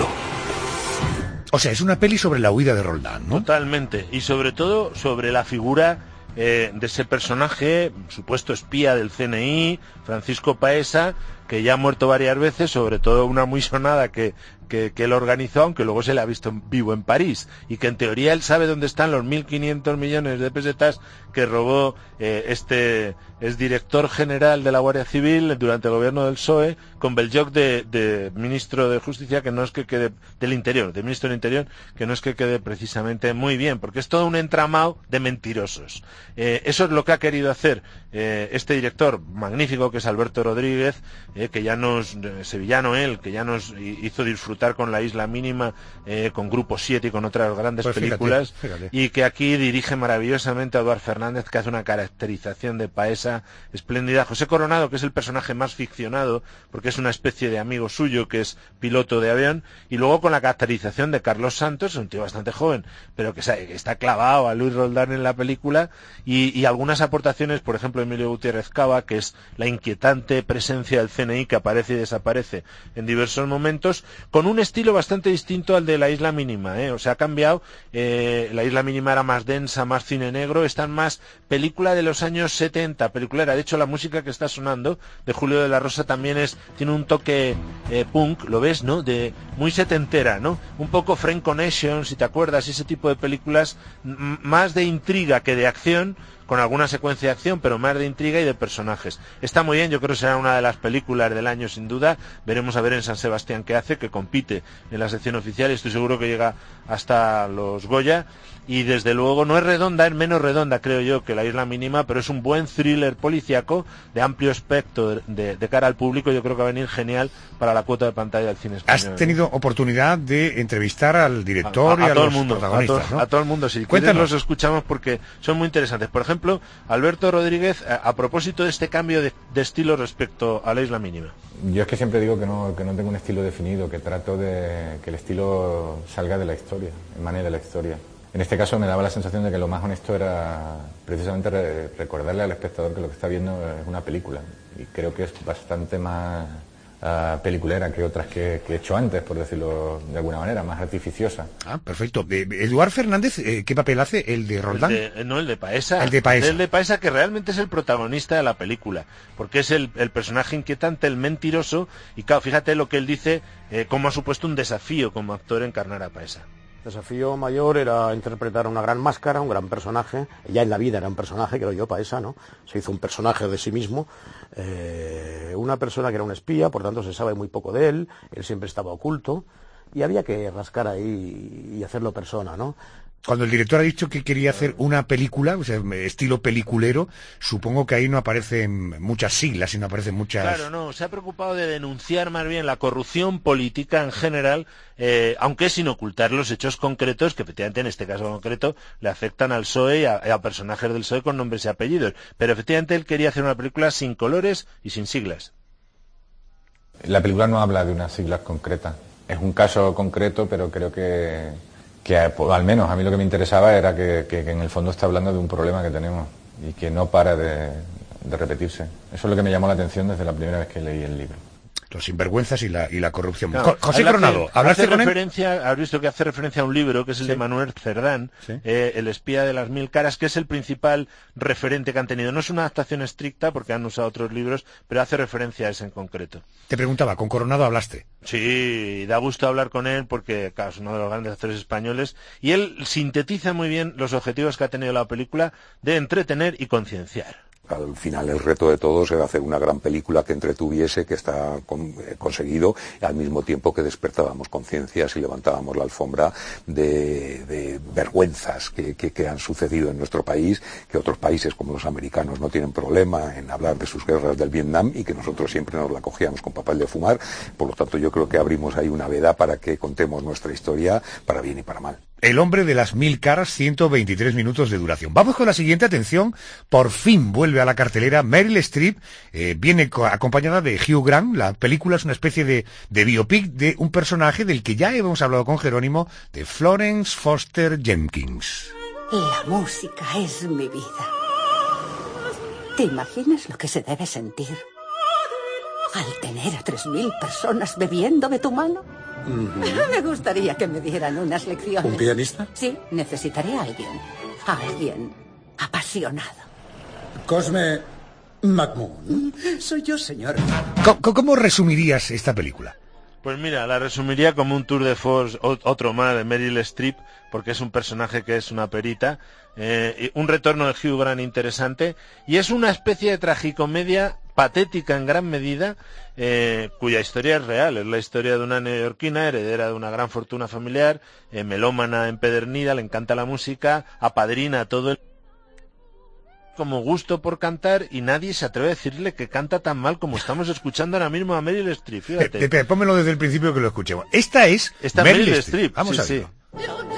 O sea, es una peli sobre la huida de Roldán, ¿no? Totalmente. Y sobre todo sobre la figura eh, de ese personaje, supuesto espía del C N I, Francisco Paesa, que ya ha muerto varias veces, sobre todo una muy sonada que, que, que él organizó, aunque luego se le ha visto vivo en París, y que en teoría él sabe dónde están los mil quinientos millones de pesetas que robó eh, este es director general de la Guardia Civil durante el gobierno del P S O E, con Beljoc de, de ministro de Justicia, que no es que quede del Interior, de ministro del Interior, que no es que quede precisamente muy bien, porque es todo un entramado de mentirosos. Eh, eso es lo que ha querido hacer eh, este director magnífico, que es Alberto Rodríguez, eh, que ya nos, eh, sevillano él, que ya nos hizo disfrutar con La Isla Mínima, eh, con Grupo siete y con otras grandes pues películas, fíjate, fíjate. Y que aquí dirige maravillosamente a Eduard Fernández, que hace una caracterización de Paesa espléndida. José Coronado, que es el personaje más ficcionado, porque es una especie de amigo suyo, que es piloto de avión, y luego con la caracterización de Carlos Santos, un tío bastante joven, pero que está clavado a Luis Roldán en la película, y, y algunas aportaciones, por ejemplo, Emilio Gutiérrez Cava, que es la inquietante presencia del C N I que aparece y desaparece en diversos momentos, con un estilo bastante distinto al de La Isla Mínima, ¿eh? O sea, ha cambiado, eh, La Isla Mínima era más densa, más cine negro, esta es más película de los años setenta, peliculera. De hecho, la música que está sonando de Julio de la Rosa también es tiene un toque eh, punk, lo ves, ¿no? De muy setentera, ¿no? Un poco Frank Connection, si te acuerdas, ese tipo de películas m- más de intriga que de acción, con alguna secuencia de acción, pero más de intriga y de personajes. Está muy bien, yo creo que será una de las películas del año sin duda. Veremos a ver en San Sebastián qué hace, que compite en la sección oficial y estoy seguro que llega hasta los Goya. Y desde luego no es redonda, es menos redonda creo yo que La Isla Mínima, pero es un buen thriller policíaco de amplio espectro de, de cara al público. Yo creo que va a venir genial para la cuota de pantalla del cine español. Has tenido oportunidad de entrevistar al director a, a, y a, a todo los el mundo, protagonistas, a, to, ¿no? a todo el mundo, si Cuéntanos. quieres los escuchamos porque son muy interesantes. Por ejemplo, Alberto Rodríguez, a, a propósito de este cambio de, de estilo respecto a La Isla Mínima. Yo es que siempre digo que no, que no tengo un estilo definido, que trato de que el estilo salga de la historia, emane de la historia. En este caso me daba la sensación de que lo más honesto era precisamente re recordarle al espectador que lo que está viendo es una película. Y creo que es bastante más uh, peliculera que otras que, que he hecho antes, por decirlo de alguna manera, más artificiosa. Ah, perfecto. Eh, Eduard Fernández, eh, ¿qué papel hace? ¿El de Roldán? El de, no, el de Paesa. El de Paesa. El de Paesa, que realmente es el protagonista de la película, porque es el, el personaje inquietante, el mentiroso, y claro, fíjate lo que él dice, eh, cómo ha supuesto un desafío como actor encarnar a Paesa. El desafío mayor era interpretar una gran máscara, un gran personaje. Ya en la vida era un personaje, creo yo, Paesa, ¿no? Se hizo un personaje de sí mismo. Eh, una persona que era un espía, por tanto se sabe muy poco de él. Él siempre estaba oculto. Y había que rascar ahí y hacerlo persona, ¿no? Cuando el director ha dicho que quería hacer una película, o sea, estilo peliculero, supongo que ahí no aparecen muchas siglas y no aparecen muchas... Claro, no, se ha preocupado de denunciar más bien la corrupción política en general, eh, aunque sin ocultar los hechos concretos, que efectivamente en este caso concreto le afectan al P S O E y a, a personajes del P S O E con nombres y apellidos. Pero efectivamente él quería hacer una película sin colores y sin siglas. La película no habla de unas siglas concretas. Es un caso concreto, pero creo que... que pues, al menos a mí lo que me interesaba era que, que, que en el fondo está hablando de un problema que tenemos y que no para de, de repetirse. Eso es lo que me llamó la atención desde la primera vez que leí el libro. Los sinvergüenzas y la, y la corrupción. Claro, José Coronado, ¿hablaste hace con referencia, él? Has visto que hace referencia a un libro que es el sí. de Manuel Cerdán, sí. eh, El espía de las mil caras, que es el principal referente que han tenido. No es una adaptación estricta porque han usado otros libros, pero hace referencia a ese en concreto. Te preguntaba, ¿con Coronado hablaste? Sí, da gusto hablar con él porque, claro, es uno de los grandes actores españoles y él sintetiza muy bien los objetivos que ha tenido la película de entretener y concienciar. Al final el reto de todos era hacer una gran película que entretuviese, que está con, eh, conseguido, al mismo tiempo que despertábamos conciencias y levantábamos la alfombra de, de vergüenzas que, que, que han sucedido en nuestro país, que otros países como los americanos no tienen problema en hablar de sus guerras del Vietnam y que nosotros siempre nos la cogíamos con papel de fumar. Por lo tanto, yo creo que abrimos ahí una veda para que contemos nuestra historia para bien y para mal. El hombre de las mil caras, ciento veintitrés minutos de duración. Vamos con la siguiente, atención, por fin vuelve a la cartelera Meryl Streep, eh, viene acompañada de Hugh Grant. La película es una especie de, de biopic de un personaje del que ya hemos hablado con Jerónimo, de Florence Foster Jenkins. La música es mi vida. ¿Te imaginas lo que se debe sentir al tener a tres mil personas bebiendo de tu mano? Mm-hmm. Me gustaría que me dieran unas lecciones. ¿Un pianista? Sí, necesitaré a alguien. A alguien apasionado. Cosme McMoon. Soy yo, señor. ¿Cómo, ¿Cómo resumirías esta película? Pues mira, la resumiría como un tour de force, otro más de Meryl Streep, porque es un personaje que es una perita, eh, un retorno de Hugh Grant interesante, y es una especie de tragicomedia patética en gran medida, eh, cuya historia es real. Es la historia de una neoyorquina heredera de una gran fortuna familiar, eh, melómana empedernida, le encanta la música, apadrina todo el como gusto por cantar y nadie se atreve a decirle que canta tan mal como estamos escuchando ahora mismo a Meryl Streep. Fíjate. Eh, eh, pónmelo desde el principio que lo escuchemos. Esta es Esta Meryl, Meryl Streep. Streep. Vamos sí, a verlo. Sí.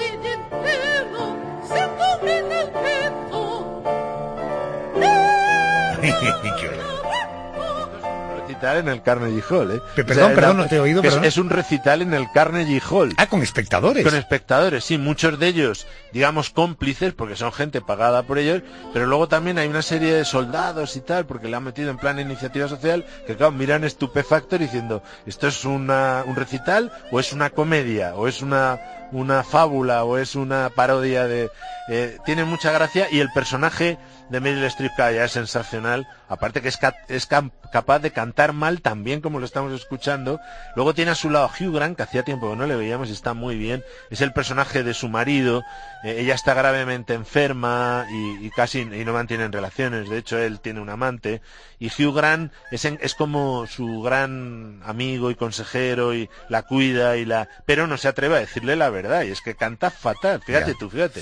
Recital en el Carnegie Hall, ¿eh? Perdón, o sea, perdón, la, no te he oído, es, perdón. Es un recital en el Carnegie Hall. Ah, con espectadores. Con espectadores, sí, muchos de ellos, digamos, cómplices, porque son gente pagada por ellos, pero luego también hay una serie de soldados y tal, porque le han metido en plan de iniciativa social, que claro, miran estupefactos diciendo, ¿esto es una, un recital, o es una comedia, o es una, una fábula, o es una parodia de... Eh, tiene mucha gracia, y el personaje de Meryl Streep ya es sensacional, aparte que es, ca es ca capaz de cantar mal tan bien como lo estamos escuchando. Luego tiene a su lado Hugh Grant, que hacía tiempo que no le veíamos y está muy bien, es el personaje de su marido, eh, ella está gravemente enferma y, y casi y no mantienen relaciones, de hecho él tiene un amante, y Hugh Grant es, en, es como su gran amigo y consejero y la cuida y la pero no se atreve a decirle la verdad, y es que canta fatal, fíjate tú, fíjate.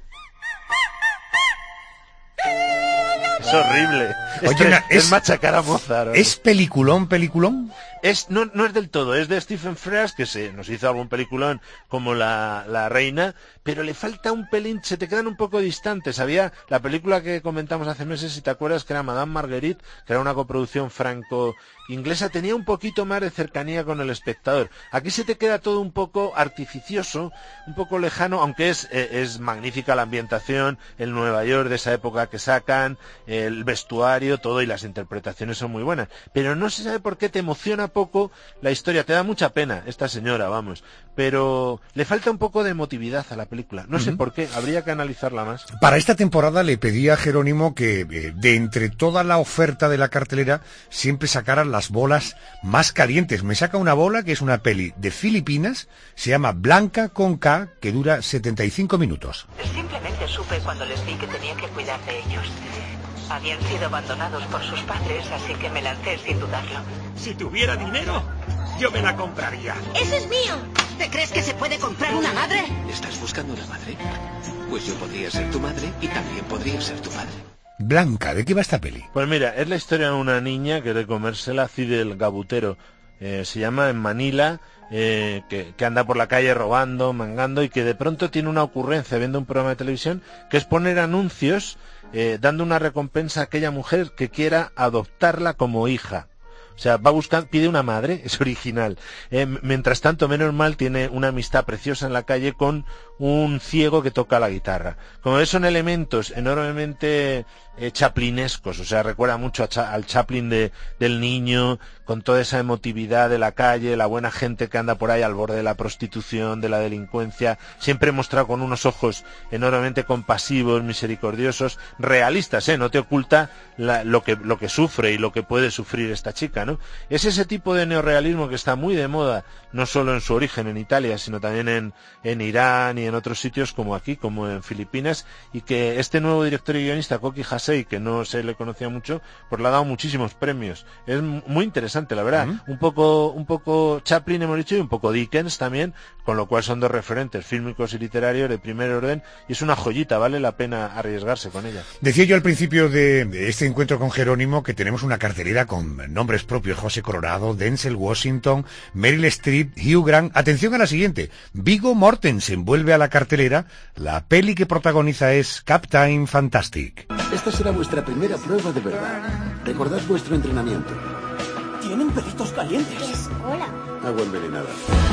Es horrible. Oye, es, es, es machacar a Mozart. ¿No? ¿Es peliculón, peliculón? Es, no, no es del todo, es de Stephen Frears, que se nos hizo algún peliculón como la, la Reina, pero le falta un pelín, se te quedan un poco distantes. Había la película que comentamos hace meses, si te acuerdas, que era Madame Marguerite, que era una coproducción franco-inglesa, tenía un poquito más de cercanía con el espectador. Aquí se te queda todo un poco artificioso, un poco lejano, aunque es, eh, es magnífica la ambientación, el Nueva York de esa época que sacan, el vestuario, todo, y las interpretaciones son muy buenas. Pero no se sabe por qué te emociona poco la historia, te da mucha pena esta señora, vamos, pero le falta un poco de emotividad a la película, no uh-huh. sé por qué, habría que analizarla más. Para esta temporada le pedí a Jerónimo que eh, de entre toda la oferta de la cartelera siempre sacaran las bolas más calientes. Me saca una bola que es una peli de Filipinas, se llama Blanca con K, que dura setenta y cinco minutos. Simplemente supe cuando les vi que tenía que cuidar de ellos. Habían sido abandonados por sus padres, así que me lancé sin dudarlo. Si tuviera dinero, yo me la compraría. ¡Ese es mío! ¿Te crees que se puede comprar una madre? ¿Estás buscando una madre? Pues yo podría ser tu madre y también podría ser tu padre. Blanca, ¿de qué va esta peli? Pues mira, es la historia de una niña que de comérsela Fidel Gabutero. Eh, se llama en Manila, eh, que, que anda por la calle robando, mangando, y que de pronto tiene una ocurrencia viendo un programa de televisión, que es poner anuncios eh, dando una recompensa a aquella mujer que quiera adoptarla como hija. O sea, va buscando, pide una madre, es original. Eh, mientras tanto, menos mal, tiene una amistad preciosa en la calle con un ciego que toca la guitarra. Como ves, son elementos enormemente eh, chaplinescos, o sea, recuerda mucho a Cha al Chaplin de, del niño, con toda esa emotividad de la calle, la buena gente que anda por ahí al borde de la prostitución, de la delincuencia, siempre mostrado con unos ojos enormemente compasivos, misericordiosos, realistas, ¿eh? No te oculta la, lo que lo que sufre y lo que puede sufrir esta chica, ¿no? Es ese tipo de neorrealismo que está muy de moda, no solo en su origen en Italia, sino también en, en Irán y en otros sitios como aquí, como en Filipinas, y que este nuevo director y guionista, Koki Hasei, que no se le conocía mucho, pues le ha dado muchísimos premios. Es muy interesante, la verdad. Uh-huh. Un poco un poco Chaplin, hemos dicho, y un poco Dickens también, con lo cual son dos referentes fílmicos y literarios de primer orden, y es una joyita, vale la pena arriesgarse con ella. Decía yo al principio de este encuentro con Jerónimo que tenemos una cartelera con nombres propios: José Coronado, Denzel Washington, Meryl Streep, Hugh Grant. Atención a la siguiente: Viggo Mortensen vuelve a la cartelera. La peli que protagoniza es Captain Fantastic. Esta será vuestra primera prueba de verdad. Recordad vuestro entrenamiento. Tienen pelitos calientes. ¿Qué es? Hola. Agua envenenada.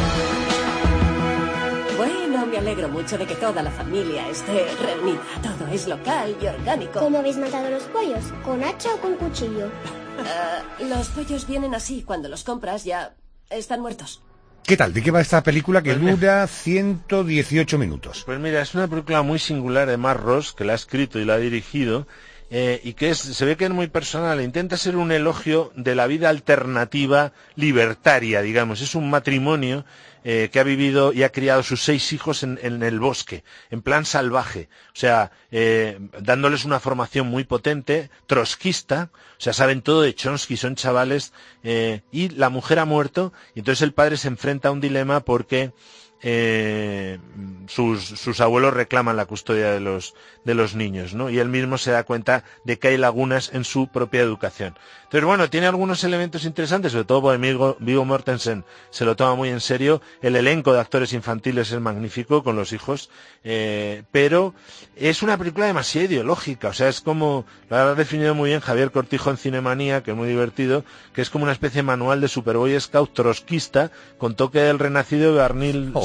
Bueno, me alegro mucho de que toda la familia esté reunida. Todo es local y orgánico. ¿Cómo habéis matado los pollos? ¿Con hacha o con cuchillo? Uh, los pollos vienen así. Cuando los compras ya están muertos. ¿Qué tal? ¿De qué va esta película que pues dura ciento dieciocho minutos? Pues mira, es una película muy singular de Mark Ross, que la ha escrito y la ha dirigido, eh, y que es, se ve que es muy personal. Intenta ser un elogio de la vida alternativa libertaria, digamos. Es un matrimonio eh, que ha vivido y ha criado sus seis hijos en, en el bosque, en plan salvaje. O sea, eh, dándoles una formación muy potente, trotskista. O sea, saben todo de Chomsky, son chavales, eh, y la mujer ha muerto, y entonces el padre se enfrenta a un dilema porque eh, sus, sus abuelos reclaman la custodia de los, de los niños, ¿no? Y él mismo se da cuenta de que hay lagunas en su propia educación. Entonces, bueno, tiene algunos elementos interesantes, sobre todo porque Viggo Mortensen se lo toma muy en serio. El elenco de actores infantiles es magnífico con los hijos, eh, pero es una película demasiado ideológica. O sea, es como, lo ha definido muy bien Javier Cortijo en Cinemanía, que es muy divertido, que es como una especie de manual de Superboy Scout trotskista con toque del renacido de Barnil oh.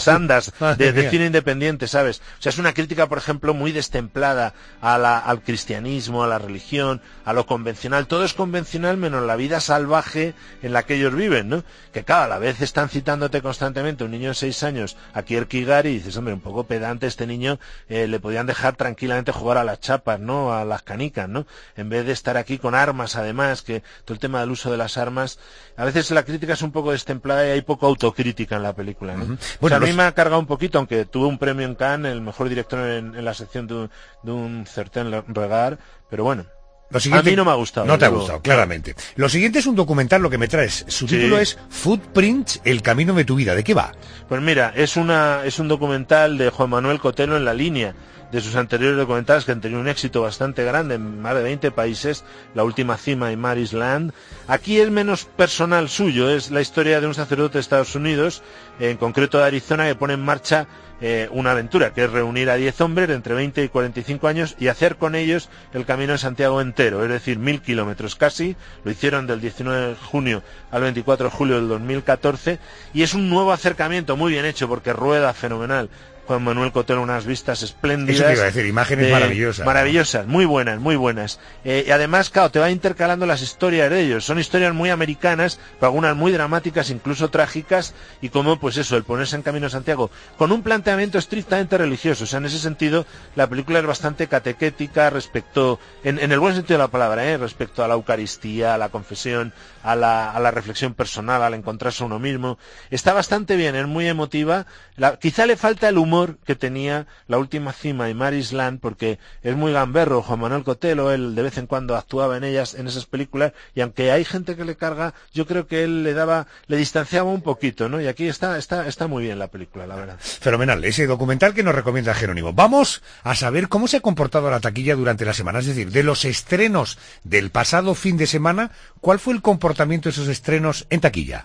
las andas de, de cine independiente, ¿sabes? O sea, es una crítica, por ejemplo, muy destemplada a la, al cristianismo, a la religión, a lo convencional. Todo es convencional menos la vida salvaje en la que ellos viven, ¿no? Que claro, a la vez están citándote constantemente un niño de seis años a Kierkegaard y dices, hombre, un poco pedante este niño, eh, le podían dejar tranquilamente jugar a las chapas, ¿no? A las canicas, ¿no? En vez de estar aquí con armas, además, que todo el tema del uso de las armas, a veces la crítica es un poco destemplada y hay poco autocrítica en la película, ¿no? Uh-huh. Bueno, o sea, a mí los... me ha cargado un poquito, aunque tuve un premio en Cannes, el mejor director en, en la sección de un, de un Certain Regard, pero bueno. Lo siguiente, a mí no me ha gustado. No te ha gustado, claramente. Lo siguiente es un documental, lo que me traes. Su sí. título es Footprints, el camino de tu vida. ¿De qué va? Pues mira, es una es un documental de Juan Manuel Cotelo en la línea de sus anteriores documentales que han tenido un éxito bastante grande en más de veinte países, La última cima y Mary's Land. Aquí es menos personal suyo, es la historia de un sacerdote de Estados Unidos, en concreto de Arizona, que pone en marcha eh, una aventura, que es reunir a diez hombres de entre veinte y cuarenta y cinco años y hacer con ellos el Camino de Santiago entero, es decir, mil kilómetros casi. Lo hicieron del diecinueve de junio al veinticuatro de julio del dos mil catorce y es un nuevo acercamiento muy bien hecho porque rueda fenomenal. Juan Manuel Cotelo, unas vistas espléndidas. Eso te iba a decir, imágenes de, maravillosas. Maravillosas, muy buenas, muy buenas. Eh, y además, claro, te va intercalando las historias de ellos. Son historias muy americanas, pero algunas muy dramáticas, incluso trágicas, y como, pues eso, el ponerse en Camino de Santiago, con un planteamiento estrictamente religioso. O sea, en ese sentido, la película es bastante catequética respecto, en, en el buen sentido de la palabra, ¿eh? respecto a la Eucaristía, a la confesión, a la, a la reflexión personal, al encontrarse a uno mismo. Está bastante bien, es muy emotiva. La, quizá le falta el humor que tenía La última cima y Mary's Land, porque es muy gamberro Juan Manuel Cotelo, él de vez en cuando actuaba en ellas, en esas películas, y aunque hay gente que le carga, yo creo que él le daba, le distanciaba un poquito, ¿no? Y aquí está, está, está muy bien la película, la verdad. Fenomenal, ese documental que nos recomienda Jerónimo. Vamos a saber cómo se ha comportado la taquilla durante la semana, es decir, de los estrenos del pasado fin de semana, ¿cuál fue el comportamiento de esos estrenos en taquilla?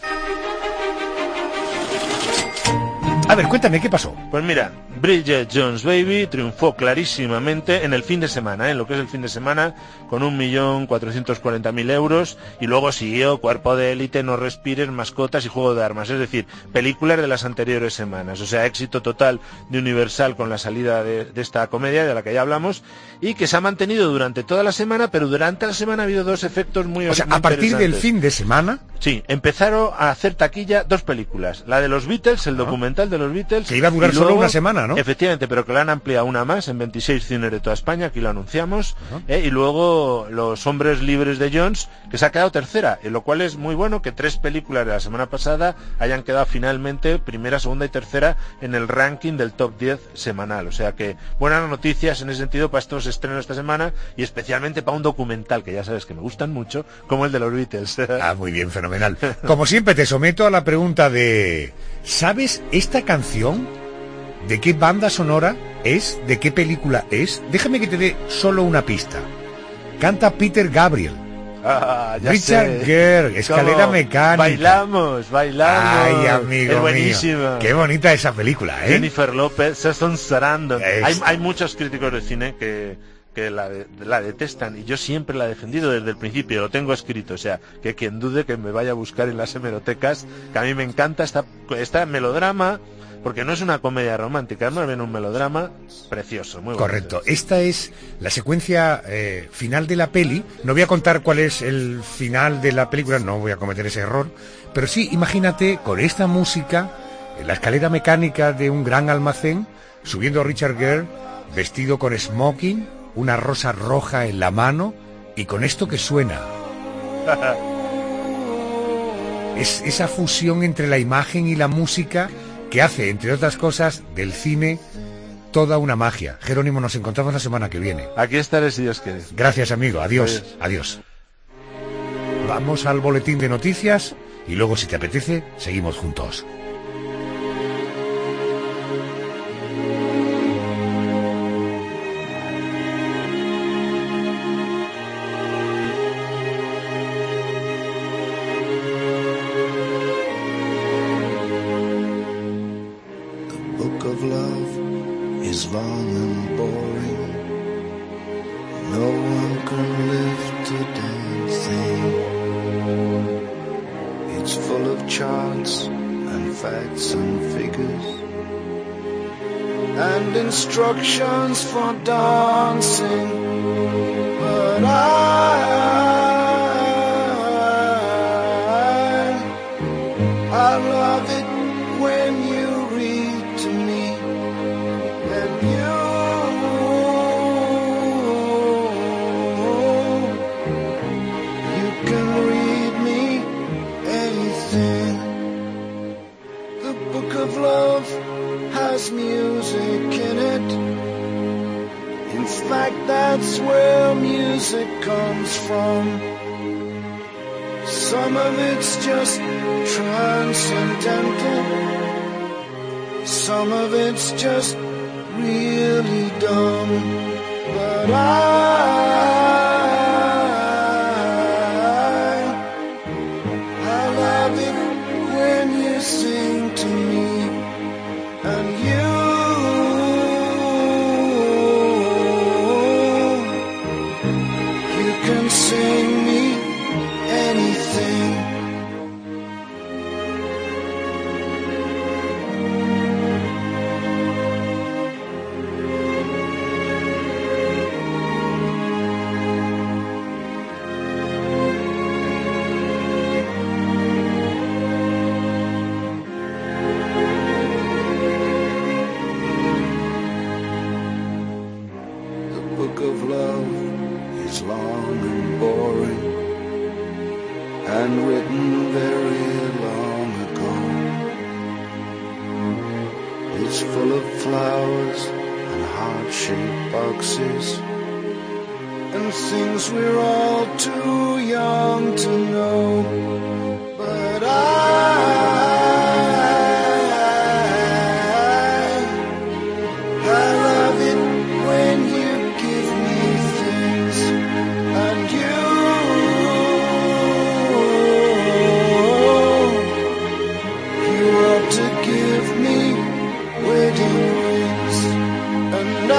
A ver, cuéntame, ¿qué pasó? Pues mira, Bridget Jones' Baby triunfó clarísimamente en el fin de semana, ¿eh? en lo que es el fin de semana, con un millón cuatrocientos cuarenta mil euros, y luego siguió Cuerpo de élite, No respires, Mascotas y Juego de armas, es decir, películas de las anteriores semanas, o sea, éxito total de Universal con la salida de, de esta comedia de la que ya hablamos, y que se ha mantenido durante toda la semana, pero durante la semana ha habido dos efectos muy O sea, muy a partir del fin de semana... Sí, empezaron a hacer taquilla dos películas, la de los Beatles, el documental de los Beatles, que iba a durar luego, solo una semana, ¿no? Efectivamente, pero que la han ampliado una más en veintiséis cines de toda España, aquí lo anunciamos, uh-huh. eh, y luego Los hombres libres de Jones, que se ha quedado tercera, en lo cual es muy bueno que tres películas de la semana pasada hayan quedado finalmente primera, segunda y tercera en el ranking del top diez semanal, o sea que buenas noticias en ese sentido para estos estrenos esta semana y especialmente para un documental que ya sabes que me gustan mucho, como el de los Beatles. Ah, muy bien, fenomenal. Como siempre te someto a la pregunta de ¿sabes esta canción? ¿De qué banda sonora es? ¿De qué película es? Déjame que te dé solo una pista. Canta Peter Gabriel. Ah, ya Richard sé. Gere, Escalera ¿Cómo? Mecánica. Bailamos, bailamos. Ay, amigo es buenísima. mío. Qué bonita esa película, ¿eh? Jennifer López, Susan Sarandon. Es... Hay, hay muchos críticos de cine que... que la, la detestan y yo siempre la he defendido desde el principio, lo tengo escrito, o sea, que quien dude que me vaya a buscar en las hemerotecas, que a mí me encanta esta, esta melodrama, porque no es una comedia romántica, es más bien un melodrama precioso, muy correcto. bonito. Esta es la secuencia eh, final de la peli, no voy a contar cuál es el final de la película, no voy a cometer ese error, pero sí, imagínate con esta música, en la escalera mecánica de un gran almacén, subiendo a Richard Gere, vestido con smoking, una rosa roja en la mano y con esto que suena. Es esa fusión entre la imagen y la música que hace, entre otras cosas, del cine toda una magia. Jerónimo, nos encontramos la semana que viene. Aquí estaré si Dios quiere. Gracias, amigo. Adiós. Adiós. Adiós. Vamos al boletín de noticias y luego, si te apetece, seguimos juntos. It's full of charts and facts and figures and instructions for dancing, but I I love it when you read to me, and you you can read me anything. The book of love has music in it. In fact, that's where music comes from. Some of it's just transcendental. Some of it's just really dumb. But I, I love it when you sing to me, and you, you can sing me anything. The book of love is long and boring, and written very long ago. It's full of flowers and heart-shaped boxes, and things we're all too young to know. But I, I love it when you give me things, and you to give me wedding rings, and I,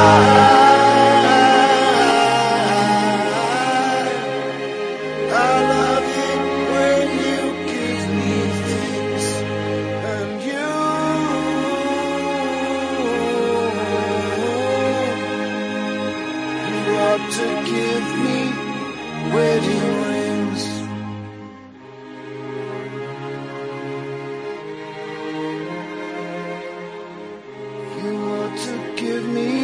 I love it when you give me things, and you, you ought to give me wedding rings. You ought to give me